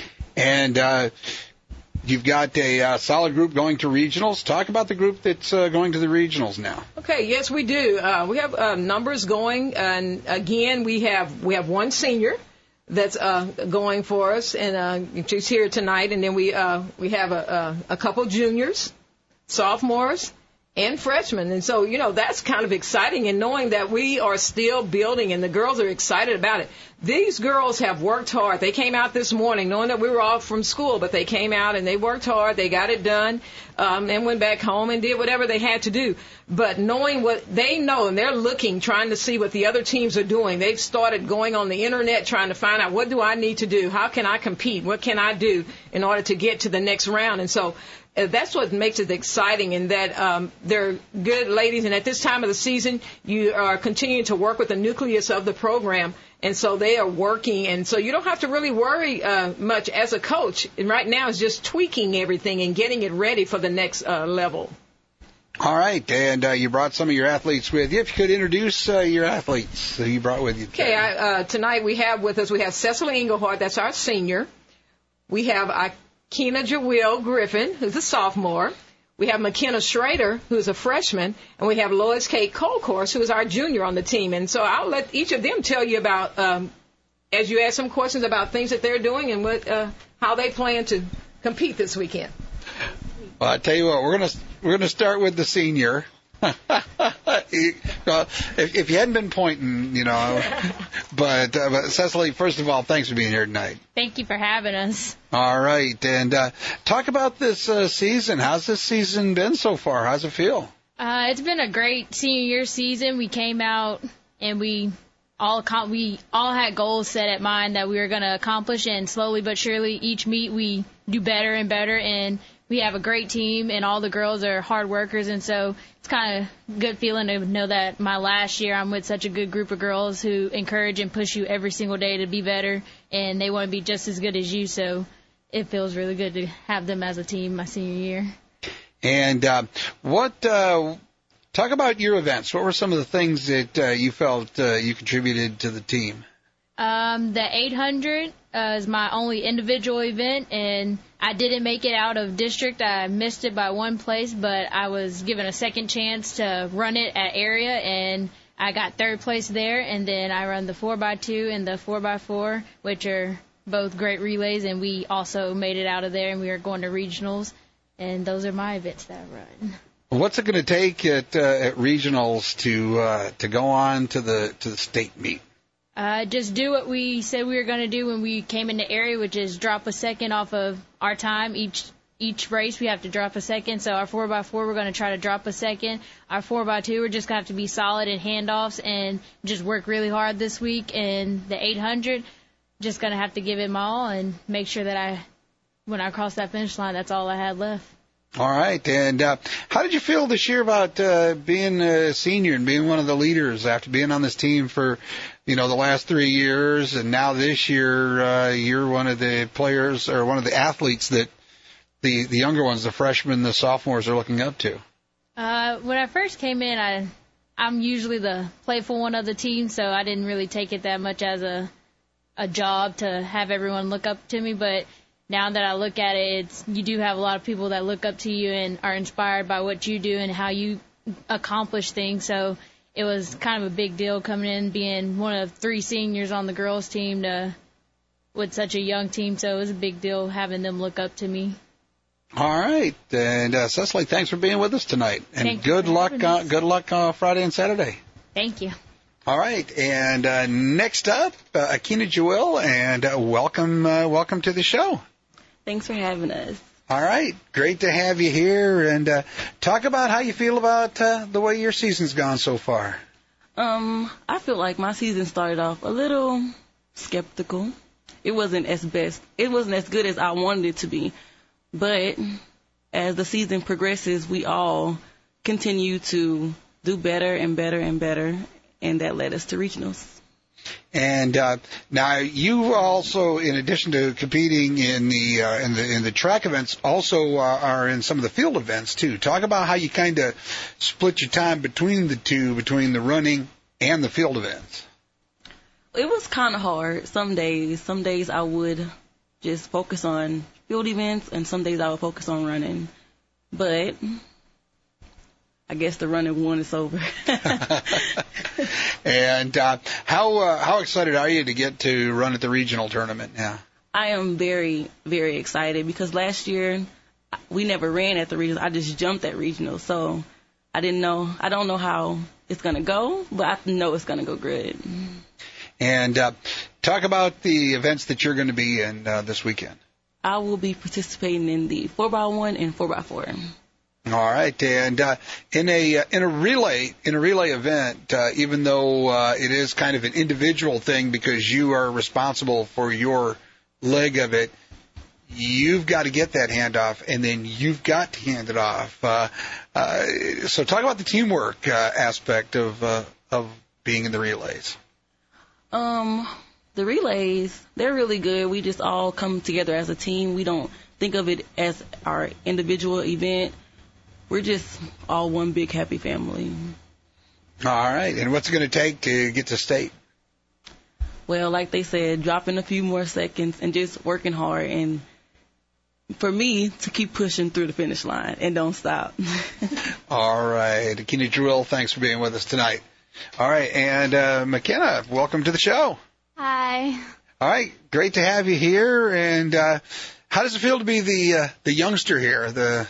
And you've got a solid group going to regionals. Talk about the group that's going to the regionals now. Okay, yes, we do. We have numbers going, and again, we have one senior that's going for us, and she's here tonight. And then we have a couple juniors, sophomores, and freshmen. And so, that's kind of exciting, and knowing that we are still building, and the girls are excited about it. These girls have worked hard. They came out this morning knowing that we were off from school, but they came out and they worked hard. They got it done, and went back home and did whatever they had to do. But knowing what they know, and they're looking, trying to see what the other teams are doing. They've started going on the internet trying to find out, what do I need to do? How can I compete? What can I do in order to get to the next round? And so that's what makes it exciting, in that they're good ladies. And at this time of the season, you are continuing to work with the nucleus of the program. And so they are working, and so you don't have to really worry much as a coach. And right now it's just tweaking everything and getting it ready for the next level. All right, and you brought some of your athletes with you. If you could introduce your athletes that you brought with you. Okay, tonight we have Cecily Engelhardt, that's our senior. We have Akina Jawil Griffin, who's a sophomore. We have McKenna Schrader, who's a freshman, and we have Lois Kate Colcourse, who is our junior on the team. And so I'll let each of them tell you about, as you ask some questions about things that they're doing and how they plan to compete this weekend. Well, I tell you what, we're gonna start with the senior. If you hadn't been pointing, but Cecily, first of all, thanks for being here tonight. Thank you for having us. All right, and talk about this season. How's this season been so far? How's it feel? It's been a great senior year season. We came out and we we all had goals set at mind that we were going to accomplish, and slowly but surely each meet we do better and better, and we have a great team, and all the girls are hard workers, and so it's kind of a good feeling to know that my last year I'm with such a good group of girls who encourage and push you every single day to be better, and they want to be just as good as you, so it feels really good to have them as a team my senior year. And talk about your events. What were some of the things that you felt you contributed to the team? The 800 is my only individual event, and I didn't make it out of district. I missed it by one place, but I was given a second chance to run it at area, and I got third place there. And then I run the 4x2 and the 4x4, which are both great relays, and we also made it out of there, and we are going to regionals. And those are my events that I run. What's it going to take at regionals to go on to the state meet? Just do what we said we were going to do when we came in the area, which is drop a second off of our time. Each race we have to drop a second. So our 4x4 we're going to try to drop a second. Our 4x2 we're just going to have to be solid in handoffs and just work really hard this week. And the 800 just going to have to give it my all and make sure that when I cross that finish line, that's all I had left. All right. And how did you feel this year about being a senior and being one of the leaders after being on this team for, the last 3 years, and now this year you're one of the players or one of the athletes that the younger ones, the freshmen, the sophomores, are looking up to? When I first came in, I'm usually the playful one of the team, so I didn't really take it that much as a job to have everyone look up to me, but now that I look at it, you do have a lot of people that look up to you and are inspired by what you do and how you accomplish things. So it was kind of a big deal coming in, being one of 3 seniors on the girls' team with such a young team. So it was a big deal having them look up to me. All right. And Cecily, thanks for being with us tonight. And good luck Friday and Saturday. Thank you. All right, and next up, Akina Jewell, and welcome to the show. Thanks for having us. All right, great to have you here, and talk about how you feel about the way your season's gone so far. I feel like my season started off a little skeptical. It wasn't as good as I wanted it to be, but as the season progresses, we all continue to do better and better and better, and that led us to regionals. And now you also, in addition to competing in the track events, also are in some of the field events too. Talk about how you kind of split your time between the two, between the running and the field events. It was kind of hard. Some days I would just focus on field events, and some days I would focus on running. But I guess the running one is over. And how excited are you to get to run at the regional tournament now? I am very, very excited because last year we never ran at the regionals. I just jumped at regionals, so I don't know how it's going to go, but I know it's going to go good. And talk about the events that you're going to be in this weekend. I will be participating in the 4x1 and 4x4. All right, and in a relay event, even though it is kind of an individual thing because you are responsible for your leg of it, you've got to get that handoff, and then you've got to hand it off. So talk about the teamwork aspect of being in the relays. The relays, they're really good. We just all come together as a team. We don't think of it as our individual event. We're just all one big happy family. All right. And what's it going to take to get to state? Well, like they said, dropping a few more seconds and just working hard. And for me, to keep pushing through the finish line and don't stop. All right. Akina Jewell, thanks for being with us tonight. All right. And McKenna, welcome to the show. Hi. All right. Great to have you here. And how does it feel to be the youngster here, the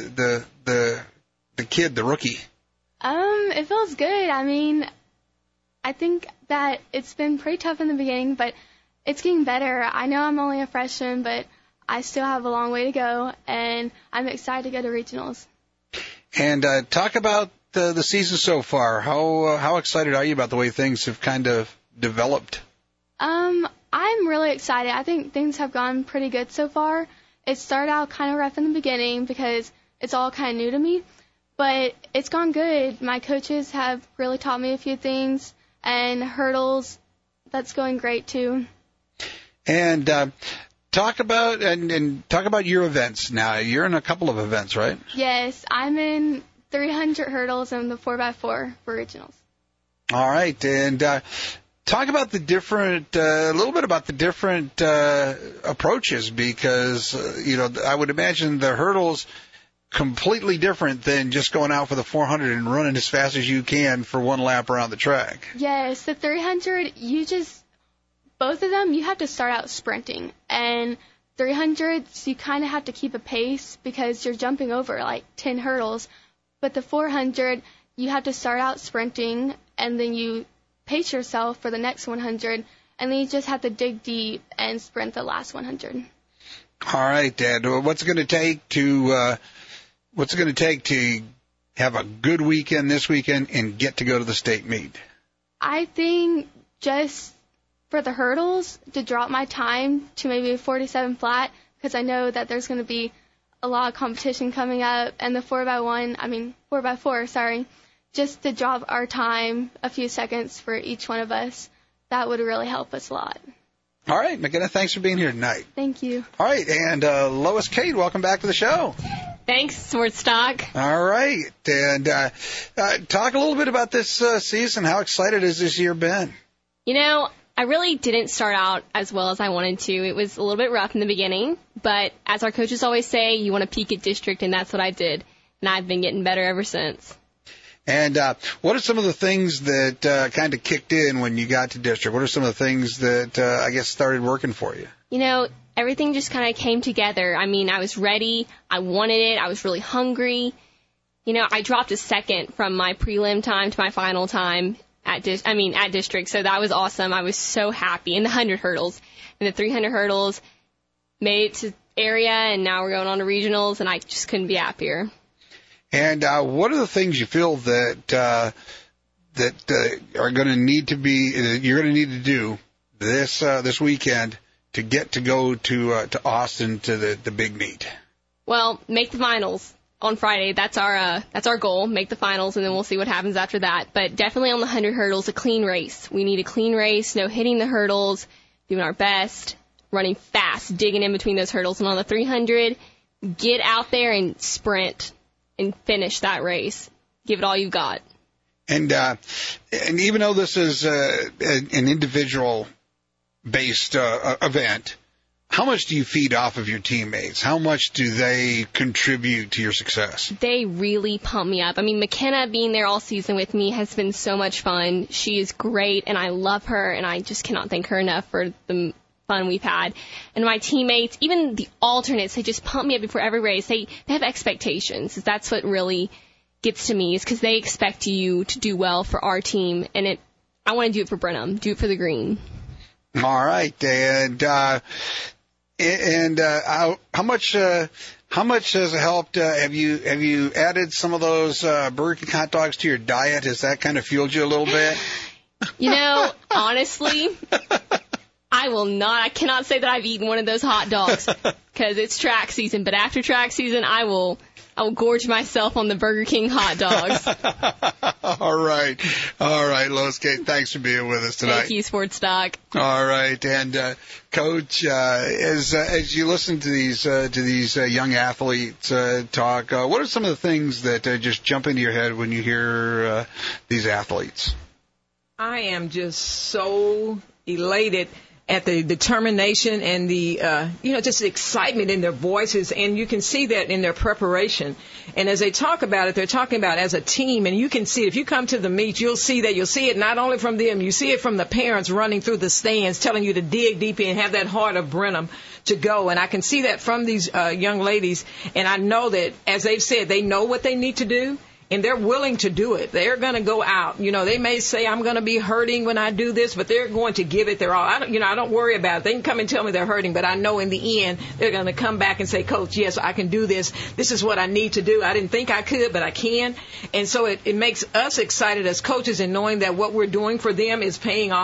kid, the rookie? It feels good. I mean, I think that it's been pretty tough in the beginning, but it's getting better. I know I'm only a freshman, but I still have a long way to go, and I'm excited to go to regionals. And talk about the season so far. How excited are you about the way things have kind of developed? I'm really excited. I think things have gone pretty good so far. It started out kind of rough in the beginning because it's all kind of new to me, but it's gone good. My coaches have really taught me a few things, and hurdles, that's going great too. And talk about your events now. You're in a couple of events, right? Yes, I'm in 300 hurdles and the 4x4 for regionals. All right, and talk about the different, a little bit about the different approaches, because I would imagine the hurdles completely different than just going out for the 400 and running as fast as you can for one lap around the track. Yes, the 300, both of them, you have to start out sprinting, and 300s, you kind of have to keep a pace because you're jumping over like 10 hurdles, but the 400, you have to start out sprinting, and then you pace yourself for the next 100, and then you just have to dig deep and sprint the last 100. All right, Dad. What's it going to take to have a good weekend this weekend and get to go to the state meet? I think just for the hurdles to drop my time to maybe a 47 flat, because I know that there's going to be a lot of competition coming up, and the 4x4, just to drop our time a few seconds for each one of us, that would really help us a lot. All right, McKenna, thanks for being here tonight. Thank you. All right, and Lois Cade, welcome back to the show. Thanks, Sports Stock. All right, and talk a little bit about this season. How excited has this year been? I really didn't start out as well as I wanted to. It was a little bit rough in the beginning, but as our coaches always say, you want to peak at district, and that's what I did, and I've been getting better ever since. And what are some of the things that kind of kicked in when you got to district? What are some of the things that, I guess, started working for you? Everything just kind of came together. I mean, I was ready. I wanted it. I was really hungry. I dropped a second from my prelim time to my final time at district, so that was awesome. I was so happy. In the 100 hurdles. And the 300 hurdles made it to area, and now we're going on to regionals, and I just couldn't be happier. And what are the things you feel that are going to need to be you're going to need to do this weekend to get to go to Austin to the big meet? Well, make the finals on Friday. That's our goal. Make the finals, and then we'll see what happens after that. But definitely on the 100 hurdles, a clean race. We need a clean race. No hitting the hurdles. Doing our best. Running fast. Digging in between those hurdles. And on the 300, get out there and sprint and finish that race. Give it all you've got. And even though this is an individual-based event, how much do you feed off of your teammates? How much do they contribute to your success? They really pump me up. I mean, McKenna being there all season with me has been so much fun. She is great, and I love her, and I just cannot thank her enough for the fun we've had. And my teammates, even the alternates, they just pump me up before every race. They have expectations. That's what really gets to me, is because they expect you to do well for our team, and I want to do it for Brenham, do it for the green. All right, and how much has it helped? Have you added some of those Burger King hot dogs to your diet? Has that kind of fueled you a little bit? Honestly, I cannot say that I've eaten one of those hot dogs because it's track season. But after track season, I will gorge myself on the Burger King hot dogs. All right, Lois Cade, thanks for being with us tonight. Thank you, Sports Stock. All right, and Coach, as you listen to these young athletes talk, what are some of the things that just jump into your head when you hear these athletes? I am just so elated at the determination and the, just the excitement in their voices. And you can see that in their preparation. And as they talk about it, they're talking about as a team. And you can see, if you come to the meet, you'll see that. You'll see it not only from them, you see it from the parents running through the stands, telling you to dig deep and have that heart of Brenham to go. And I can see that from these young ladies. And I know that, as they've said, they know what they need to do. And they're willing to do it. They're going to go out. They may say, I'm going to be hurting when I do this, but they're going to give it their all. I don't worry about it. They can come and tell me they're hurting, but I know in the end they're going to come back and say, Coach, yes, I can do this. This is what I need to do. I didn't think I could, but I can. And so it makes us excited as coaches in knowing that what we're doing for them is paying off.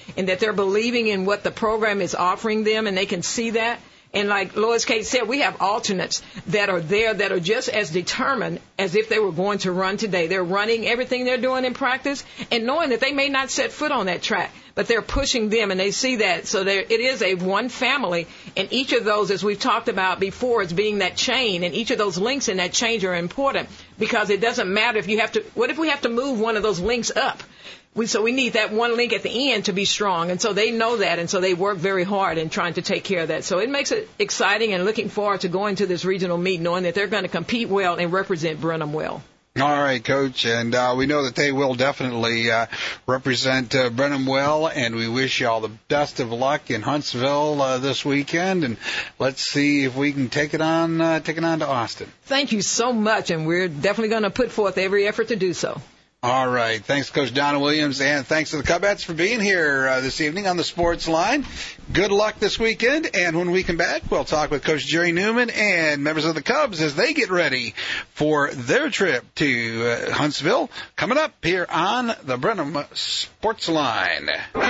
and that they're believing in what the program is offering them, and they can see that. And like Lois Kate said, we have alternates that are there that are just as determined as if they were going to run today. They're running everything they're doing in practice and knowing that they may not set foot on that track, but they're pushing them, and they see that. So it is a one family, and each of those, as we've talked about before, is being that chain, and each of those links in that chain are important, because it doesn't matter if you have to, what if we have to move one of those links up? So we need that one link at the end to be strong, and so they know that, and so they work very hard in trying to take care of that. So it makes it exciting, and looking forward to going to this regional meet knowing that they're going to compete well and represent Brenham well. All right, Coach, and we know that they will definitely represent Brenham well, and we wish you all the best of luck in Huntsville this weekend, and let's see if we can take it on to Austin. Thank you so much, and we're definitely going to put forth every effort to do so. All right. Thanks, Coach Donna Williams, and thanks to the Cubettes for being here this evening on the Sports Line. Good luck this weekend, and when we come back, we'll talk with Coach Jerry Newman and members of the Cubs as they get ready for their trip to Huntsville, coming up here on the Brenham Sports Line.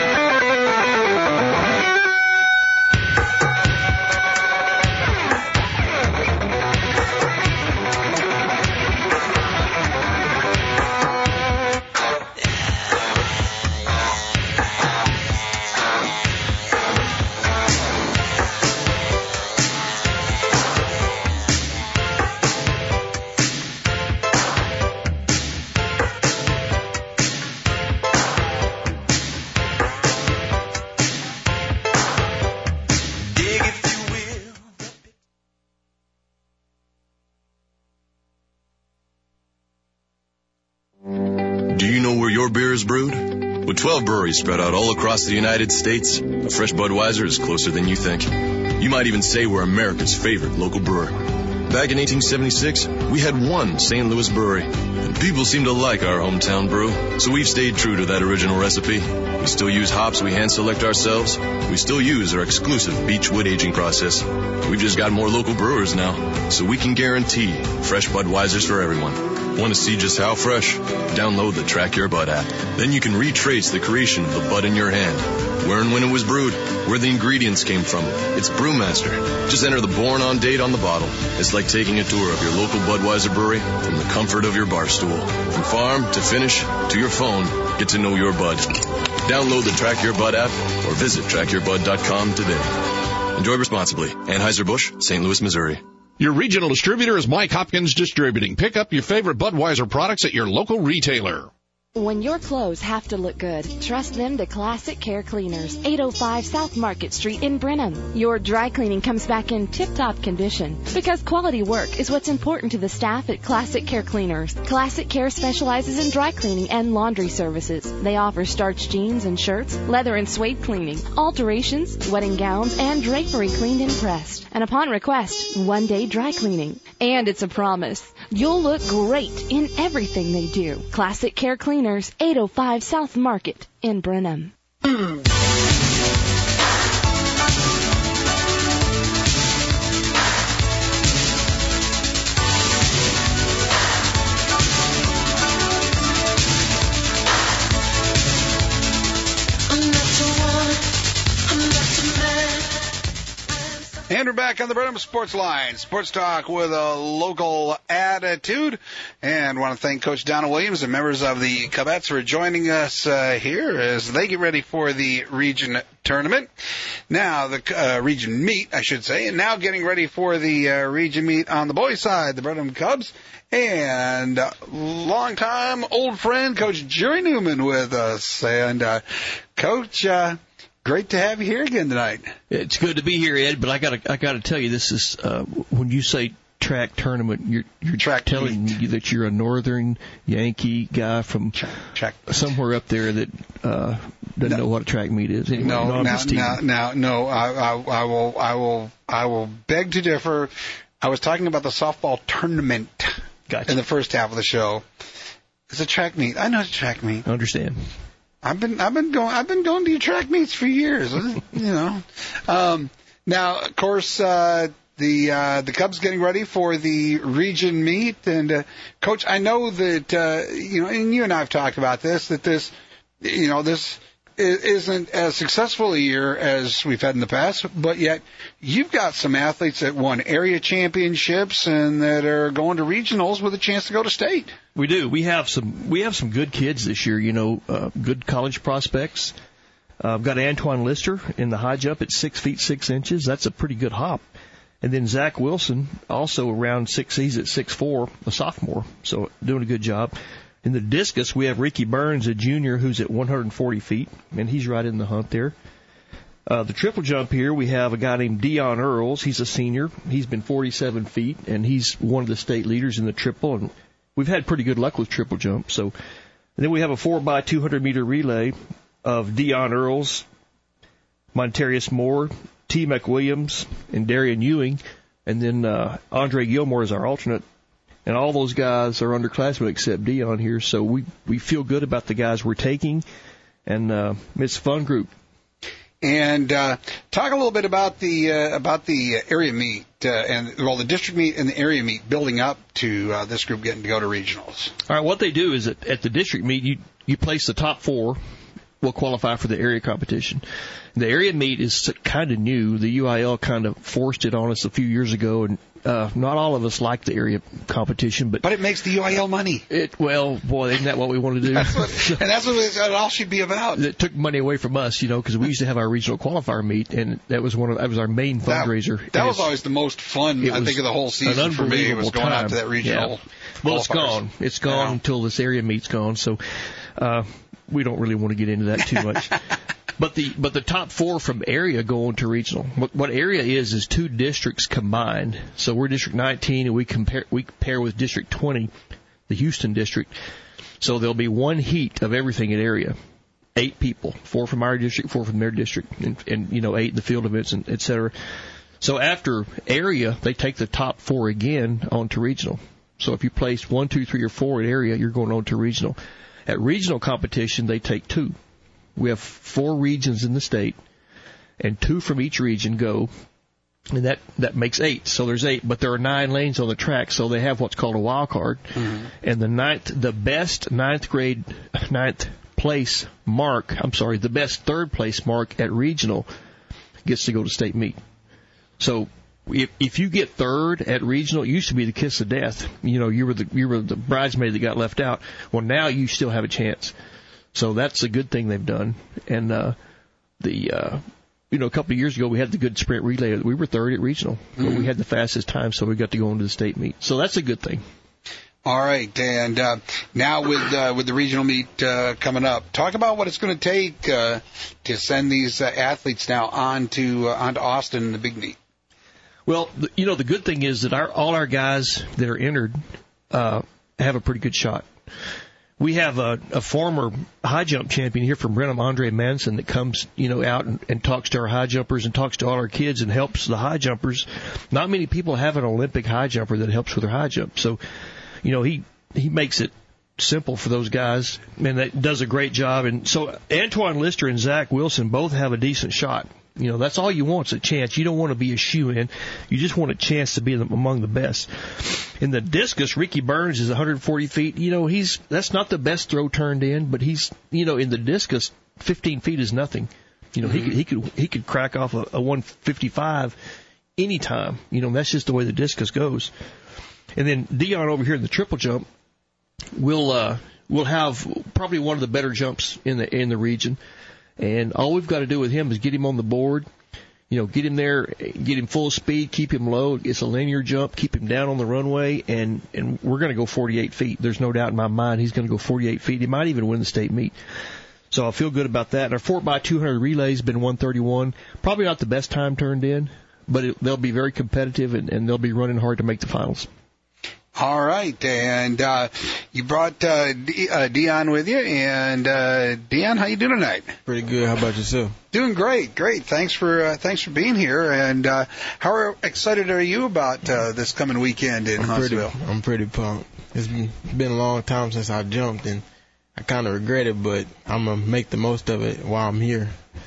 Beer is brewed? With 12 breweries spread out all across the United States, a fresh Budweiser is closer than you think. You might even say we're America's favorite local brewer. Back in 1876, we had one St. Louis brewery, and people seem to like our hometown brew, so we've stayed true to that original recipe. We still use hops we hand-select ourselves. We still use our exclusive Beechwood aging process. We've just got more local brewers now, so we can guarantee fresh Budweisers for everyone. Want to see just how fresh? Download the Track Your Bud app. Then you can retrace the creation of the bud in your hand, where and when it was brewed, where the ingredients came from. It's Brewmaster. Just enter the born on date on the bottle. It's like taking a tour of your local Budweiser brewery from the comfort of your bar stool. From farm to finish to your phone, get to know your bud. Download the Track Your Bud app or visit trackyourbud.com today. Enjoy responsibly. Anheuser-Busch, St. Louis, Missouri. Your regional distributor is Mike Hopkins Distributing. Pick up your favorite Budweiser products at your local retailer. When your clothes have to look good, trust them to Classic Care Cleaners, 805 South Market Street in Brenham. Your dry cleaning comes back in tip-top condition because quality work is what's important to the staff at Classic Care Cleaners. Classic Care specializes in dry cleaning and laundry services. They offer starched jeans and shirts, leather and suede cleaning, alterations, wedding gowns, and drapery cleaned and pressed. And upon request, one-day dry cleaning. And it's a promise. You'll look great in everything they do. Classic Care Cleaners, 805 South Market in Brenham. And we're back on the Brenham Sports Line. Sports talk with a local attitude. And want to thank Coach Donna Williams and members of the Cubettes for joining us here as they get ready for the region tournament. Now, the region meet, I should say. And now getting ready for the region meet on the boys' side, the Brenham Cubs. And longtime old friend, Coach Jerry Newman with us. And, Coach, great to have you here again tonight. It's good to be here, Ed. But I gotta tell you, this is when you say track tournament, you're telling me that you're a Northern Yankee guy from somewhere up there that doesn't know what a track meet is. Anyway, I will beg to differ. I was talking about the softball tournament in the first half of the show. It's a track meet. I know it's a track meet. I understand. I've been going to your track meets for years, you know. Now, of course, the Cubs getting ready for the region meet, and Coach, I know that and you and I have talked about this. That this isn't as successful a year as we've had in the past, but yet you've got some athletes that won area championships and that are going to regionals with a chance to go to state. We do. We have some good kids this year, good college prospects. I've got Antoine Lister in the high jump at 6 feet 6 inches. That's a pretty good hop. And then Zach Wilson, also around 6, he's at 6'4", a sophomore, so doing a good job. In the discus, we have Ricky Burns, a junior, who's at 140 feet, and he's right in the hunt there. The triple jump here, we have a guy named Dion Earls. He's a senior. He's been 47 feet, and he's one of the state leaders in the triple, and we've had pretty good luck with triple jump. And then we have a 4x200-meter relay of Dion Earls, Montarius Moore, T. McWilliams, and Darian Ewing, and then Andre Gilmore is our alternate. And all those guys are underclassmen except Dion here, so we feel good about the guys we're taking, and it's a fun group. And talk a little bit about the area meet the district meet and the area meet building up to this group getting to go to regionals. All right, what they do is at the district meet, you place the top 4 will qualify for the area competition. The area meet is kind of new. The UIL kind of forced it on us a few years ago, and not all of us like the area competition, but it makes the UIL money. Well, boy, isn't that what we want to do? That's what it all should be about. It took money away from us, because we used to have our regional qualifier meet, and that was our main fundraiser. That was always the most fun, I think, of the whole season for me. It was going out to that regional. Yeah. Well, it's gone. It's gone until this area meet's gone. So we don't really want to get into that too much. But the top 4 from area go on to regional. What area is 2 districts combined. So we're District 19, and we pair with District 20, the Houston district. So there'll be 1 heat of everything in area. 8 people, 4 from our district, 4 from their district, and 8 in the field events, and et cetera. So after area, they take the top 4 again on to regional. So if you place 1, 2, 3, or 4 in area, you're going on to regional. At regional competition, they take 2. We have 4 regions in the state, and 2 from each region go, and that makes 8. So there's 8, but there are 9 lanes on the track, so they have what's called a wild card. Mm-hmm. And the best third place mark at regional gets to go to state meet. So if you get third at regional, it used to be the kiss of death. You were the bridesmaid that got left out. Well, now you still have a chance. So that's a good thing they've done. And a couple of years ago we had the good sprint relay. We were third at regional, but we had the fastest time, so we got to go into the state meet. So that's a good thing. All right, and now with the regional meet coming up, talk about what it's going to take to send these athletes now on to Austin in the big meet. Well, the good thing is that all our guys that are entered have a pretty good shot. We have a former high jump champion here from Brenham, Andre Manson, that comes, out and talks to our high jumpers and talks to all our kids and helps the high jumpers. Not many people have an Olympic high jumper that helps with their high jump. So, he makes it simple for those guys, and that does a great job. And so Antoine Lister and Zach Wilson both have a decent shot. That's all you want is a chance. You don't want to be a shoe-in. You just want a chance to be among the best. In the discus, Ricky Burns is 140 feet. That's not the best throw turned in, but he's, in the discus, 15 feet is nothing. He could crack off a 155 anytime. That's just the way the discus goes. And then Dion over here in the triple jump will have probably one of the better jumps in the region. And all we've got to do with him is get him on the board, get him there, get him full speed, keep him low. It's a linear jump, keep him down on the runway, and we're going to go 48 feet. There's no doubt in my mind he's going to go 48 feet. He might even win the state meet. So I feel good about that. And our 4x200 relay has been 131. Probably not the best time turned in, but they'll be very competitive, and they'll be running hard to make the finals. All right, and you brought Dion with you, and Dion, how you doing tonight? Pretty good. How about yourself? Doing great. Thanks for being here. And how excited are you about this coming weekend in Huntsville? I'm pretty pumped. It's been a long time since I jumped, and I kind of regret it, but I'm gonna make the most of it while I'm here.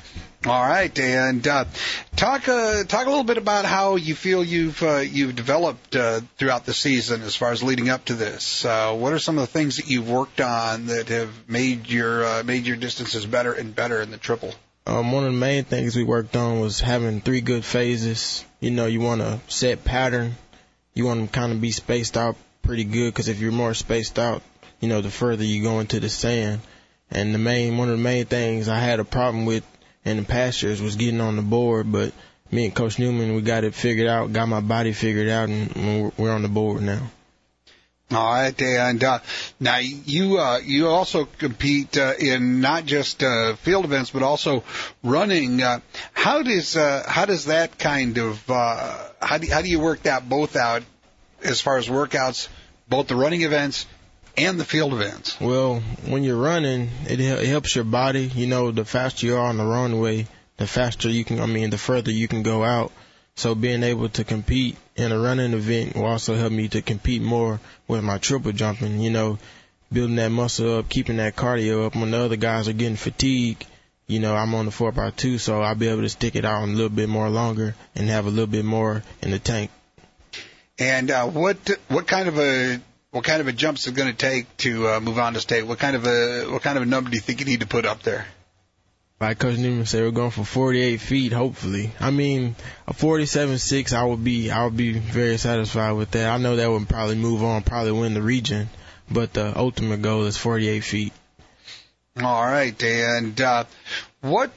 All right, and talk a little bit about how you feel you've developed throughout the season as far as leading up to this. What are some of the things that you've worked on that have made your distances better and better in the triple? One of the main things we worked on was having 3 good phases. You know, you want a set pattern. You want them kind of be spaced out pretty good, because if you're more spaced out, you know, the further you go into the sand. And one of the main things I had a problem with in the past years was getting on the board, but me and Coach Newman, we got it figured out, got my body figured out, and we're on the board now. All right, and now you also compete in not just field events, but also running. How does that kind of how do you work that both out as far as workouts, both the running events and the field events? Well, when you're running, it helps your body. You know, the faster you are on the runway, the further you can go out. So being able to compete in a running event will also help me to compete more with my triple jumping, you know, building that muscle up, keeping that cardio up. When the other guys are getting fatigued, you know, I'm on the 4x2, so I'll be able to stick it out a little bit more longer and have a little bit more in the tank. And what kind of a jump is it going to take to move on to state? What kind of a number do you think you need to put up there? Like Coach Newman said, we're going for 48 feet, hopefully. I mean, a 47.6, I would be very satisfied with that. I know that would probably move on, probably win the region, but the ultimate goal is 48 feet. All right, and what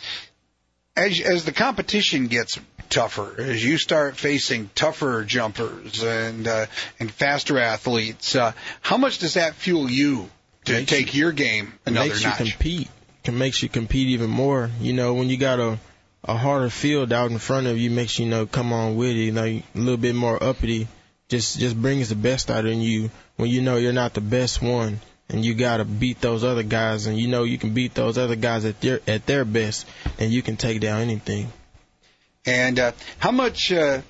as the competition gets tougher, as you start facing tougher jumpers and faster athletes, how much does that fuel you to take your game another notch? Makes you compete. It makes you compete even more. You know, when you got a harder field out in front of you, makes you know, come on with it. You know, a little bit more uppity, just brings the best out in you. When you know you're not the best one, and you got to beat those other guys, and you know you can beat those other guys at their best, and you can take down anything. And how much?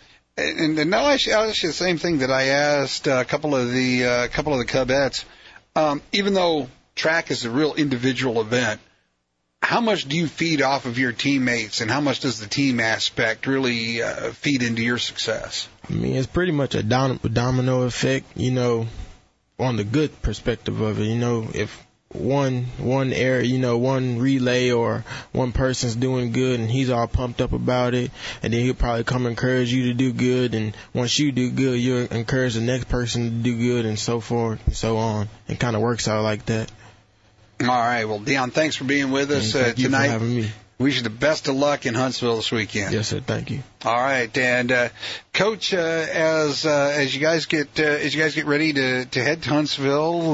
And I'll ask you the same thing that I asked a couple of the Cubettes. Even though track is a real individual event, how much do you feed off of your teammates, and how much does the team aspect really feed into your success? I mean, it's pretty much a domino effect, you know, on the good perspective of it. You know, if one area, you know, one relay or one person's doing good and he's all pumped up about it, and then he'll probably come encourage you to do good, and once you do good, you'll encourage the next person to do good, and so forth and so on. It kind of works out like that. All right. Well, Dion, thanks for being with us thank you tonight. for having me. Wish you the best of luck in Huntsville this weekend. Yes, sir. Thank you. All right, and Coach, as you guys get ready to head to Huntsville,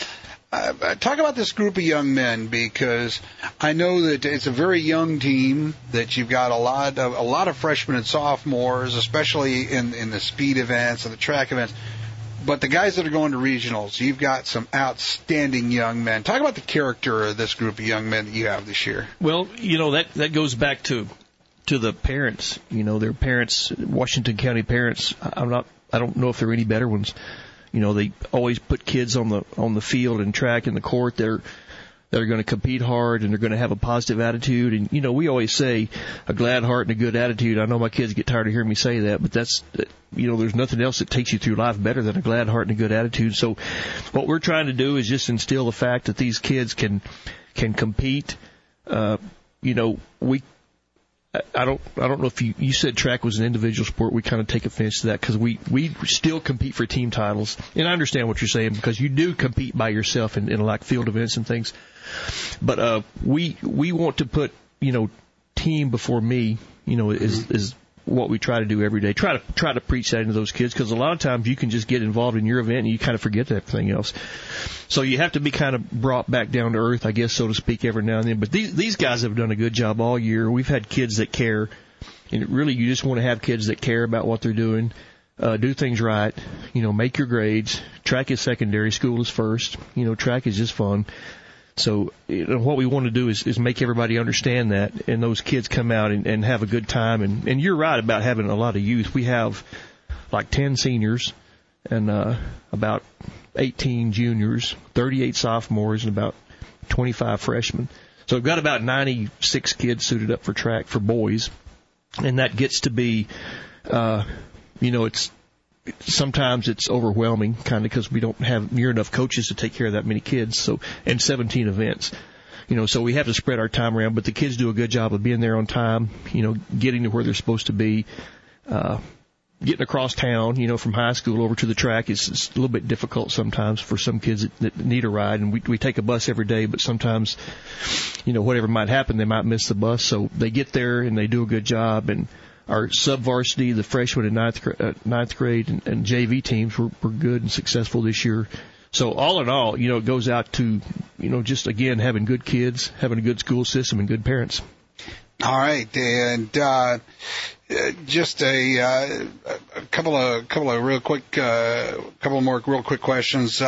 talk about this group of young men, because I know that it's a very young team, that you've got a lot of freshmen and sophomores, especially in the speed events and the track events. But the guys that are going to regionals, you've got some outstanding young men. Talk about the character of this group of young men that you have this year. Well, you know, that goes back to the parents. You know, their parents, Washington County parents. I don't know if there are any better ones. You know, they always put kids on the field and track and the court that are going to compete hard, and they're going to have a positive attitude. And, you know, we always say a glad heart and a good attitude. I know my kids get tired of hearing me say that, but that's, you know, there's nothing else that takes you through life better than a glad heart and a good attitude. So what we're trying to do is just instill the fact that these kids can compete. You know, I don't know if you said track was an individual sport. We kind of take offense to that, because we still compete for team titles. And I understand what you're saying, because you do compete by yourself in like field events and things. But we want to put, you know, team before me, you know, is what we try to do every day. Try to preach that into those kids, because a lot of times you can just get involved in your event and you kind of forget everything else. So you have to be kind of brought back down to earth, I guess, so to speak, every now and then. But these guys have done a good job all year. We've had kids that care, and really you just want to have kids that care about what they're doing, do things right, you know, make your grades. Track is secondary, school is first. You know, track is just fun. So, you know, what we want to do is make everybody understand that, and those kids come out and have a good time. And you're right about having a lot of youth. We have like 10 seniors and about 18 juniors, 38 sophomores, and about 25 freshmen. So we've got about 96 kids suited up for track for boys, and that gets to be, sometimes it's overwhelming, kind of, because we don't have near enough coaches to take care of that many kids. So, and 17 events. So we have to spread our time around, but the kids do a good job of being there on time, getting to where they're supposed to be, getting across town, from high school over to the track is a little bit difficult sometimes for some kids that need a ride. And we take a bus every day, but sometimes, whatever might happen, they might miss the bus. So they get there and they do a good job. And our sub-varsity, the freshman and ninth grade and JV teams were good and successful this year. So all in all, it goes out to, just again, having good kids, having a good school system and good parents. All right. And, just a couple of real quick, couple more real quick questions.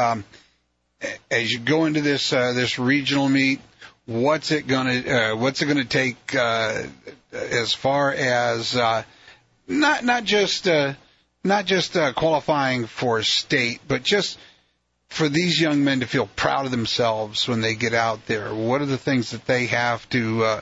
As you go into this regional meet, what's it gonna take, as far as, not just qualifying for state, but just for these young men to feel proud of themselves when they get out there? What are the things that they have to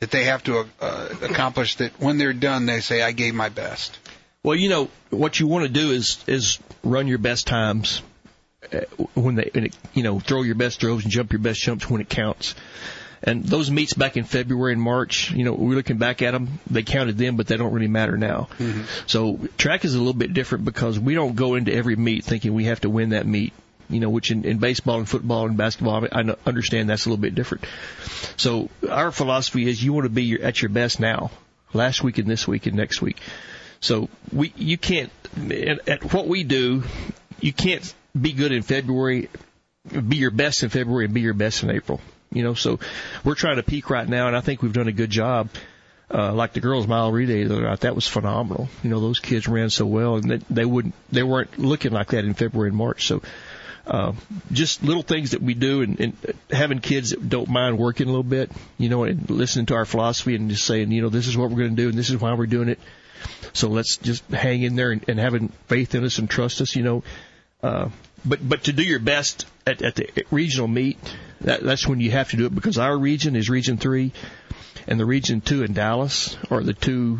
accomplish, that when they're done they say, I gave my best? Well, what you want to do is run your best times when throw your best throws and jump your best jumps when it counts. And those meets back in February and March, we're looking back at them, they counted then, but they don't really matter now. Mm-hmm. So track is a little bit different because we don't go into every meet thinking we have to win that meet. Which in baseball and football and basketball, I understand that's a little bit different. So our philosophy is you want to be at your best now, last week and this week and next week. So you can't, at what we do, you can't be good in February, be your best in February and be your best in April. So we're trying to peak right now, and I think we've done a good job. Like the girls' mile relay the other night, that was phenomenal. Those kids ran so well, and they weren't looking like that in February and March. So just little things that we do, and having kids that don't mind working a little bit, and listening to our philosophy and just saying, this is what we're going to do and this is why we're doing it. So let's just hang in there and having faith in us and trust us, But to do your best at the regional meet, that's when you have to do it, because our region is Region 3 and the Region 2 in Dallas are the two,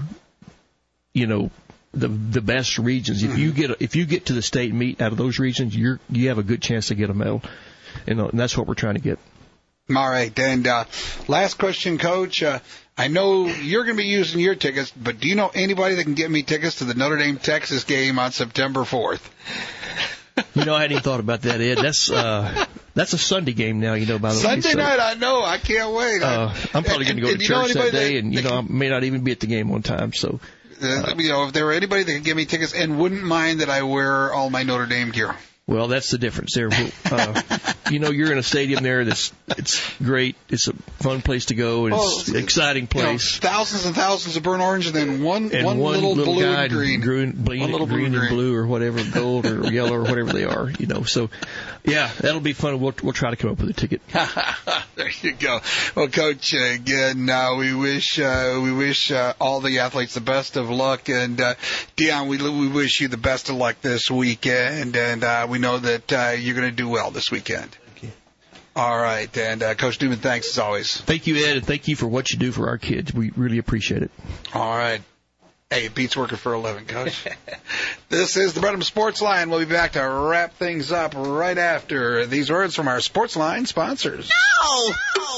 the best regions. If you get to the state meet out of those regions, you have a good chance to get a medal, and that's what we're trying to get. All right, and last question, Coach. I know you're going to be using your tickets, but do you know anybody that can get me tickets to the Notre Dame Texas game on September 4th? I hadn't even thought about that, Ed. That's a Sunday game now, by the way. Sunday night, I know. I can't wait. I'm probably going to go to church that day, and I may not even be at the game on time, so. If there were anybody that could give me tickets and wouldn't mind that I wear all my Notre Dame gear. Well, that's the difference there. You're in a stadium there it's great. It's a fun place to go. And it's an exciting place. Thousands and thousands of burnt orange, and then one little blue guy and green. Green and blue or whatever, gold or yellow or whatever they are. So, yeah, that'll be fun. We'll try to come up with a ticket. There you go. Well, Coach, again, we wish all the athletes the best of luck, and Dion, we wish you the best of luck this weekend, and we know that you're going to do well this weekend. Thank you. All right, and Coach Newman, thanks as always. Thank you, Ed, and thank you for what you do for our kids. We really appreciate it. All right. Hey, it beats working for a living, Coach. This is the Brenham Sports Line. We'll be back to wrap things up right after these words from our Sports Line sponsors. No!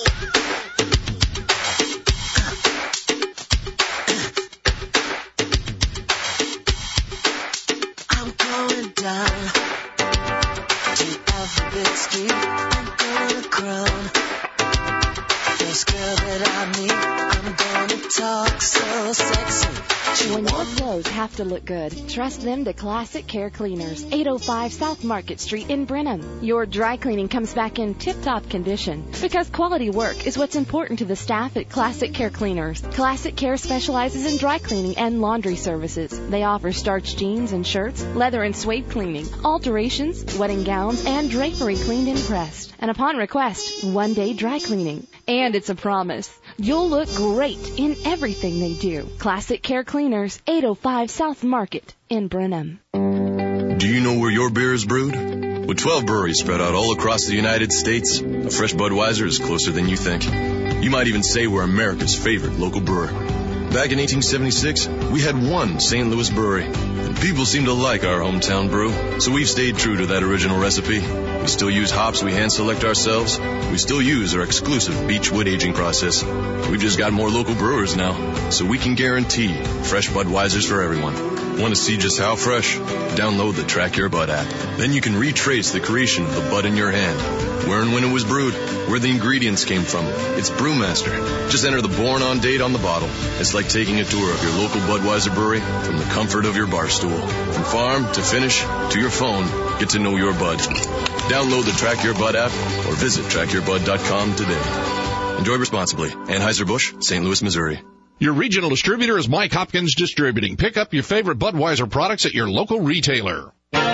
I'm going down to Alphabet Street. I'm gonna crown first girl that I meet. I'm gonna talk so sexy. When your clothes have to look good, trust them to Classic Care Cleaners, 805 South Market Street in Brenham. Your dry cleaning comes back in tip-top condition because quality work is what's important to the staff at Classic Care Cleaners. Classic Care specializes in dry cleaning and laundry services. They offer starched jeans and shirts, leather and suede cleaning, alterations, wedding gowns, and drapery cleaned and pressed. And upon request, one-day dry cleaning. And it's a promise. You'll look great in everything they do. Classic Care Cleaners, 805 South Market in Brenham. Do you know where your beer is brewed? With 12 breweries spread out all across the United States, a fresh Budweiser is closer than you think. You might even say we're America's favorite local brewer. Back in 1876, we had one St. Louis brewery. And people seem to like our hometown brew, so we've stayed true to that original recipe. We still use hops we hand-select ourselves. We still use our exclusive Beechwood aging process. We've just got more local brewers now, so we can guarantee fresh Budweisers for everyone. Want to see just how fresh? Download the Track Your Bud app. Then you can retrace the creation of the bud in your hand, where and when it was brewed, where the ingredients came from. It's Brewmaster. Just enter the born on date on the bottle. It's like taking a tour of your local Budweiser brewery from the comfort of your bar stool. From farm to finish to your phone, get to know your bud. Download the Track Your Bud app or visit trackyourbud.com today. Enjoy responsibly. Anheuser-Busch, St. Louis, Missouri. Your regional distributor is Mike Hopkins Distributing. Pick up your favorite Budweiser products at your local retailer.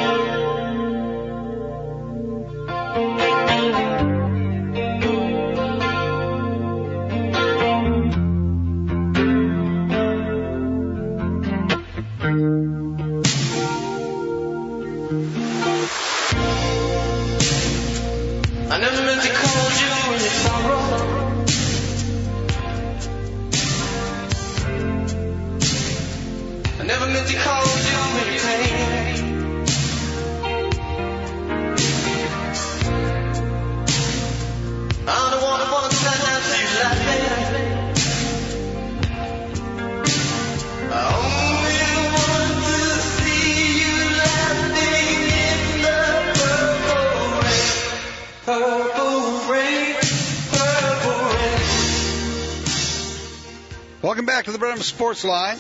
I never meant to call you in your sorrow. I never meant to call you in your pain. I'm the one who wants to see you laughing. I only want to see you laughing in the purple rain. Purple rain, purple rain. Welcome back to the Brenham Sports Line.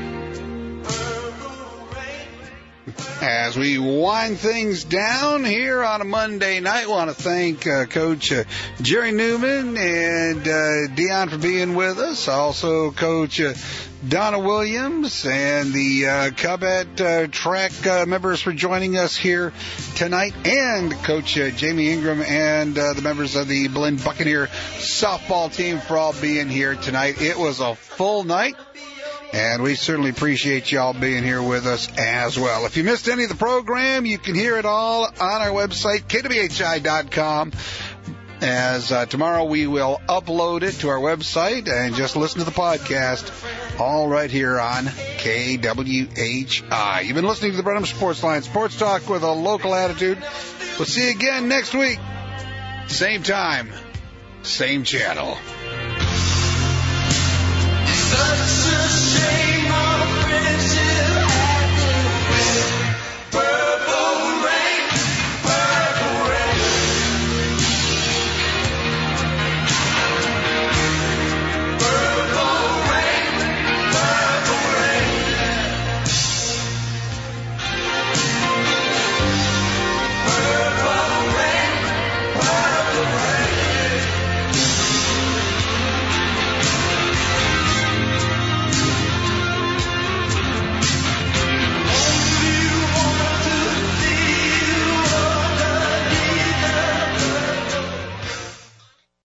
As we wind things down here on a Monday night, I want to thank Coach Jerry Newman and Dion for being with us. Also, Coach Donna Williams and the Cubette track members for joining us here tonight, and Coach Jamie Ingram and the members of the Berlin Buccaneer softball team for all being here tonight. It was a full night, and we certainly appreciate y'all being here with us as well. If you missed any of the program, you can hear it all on our website, kwhi.com. As tomorrow we will upload it to our website and just listen to the podcast all right here on KWHI. You've been listening to the Brenham Sports Line, sports talk with a local attitude. We'll see you again next week. Same time, same channel. Such a shame.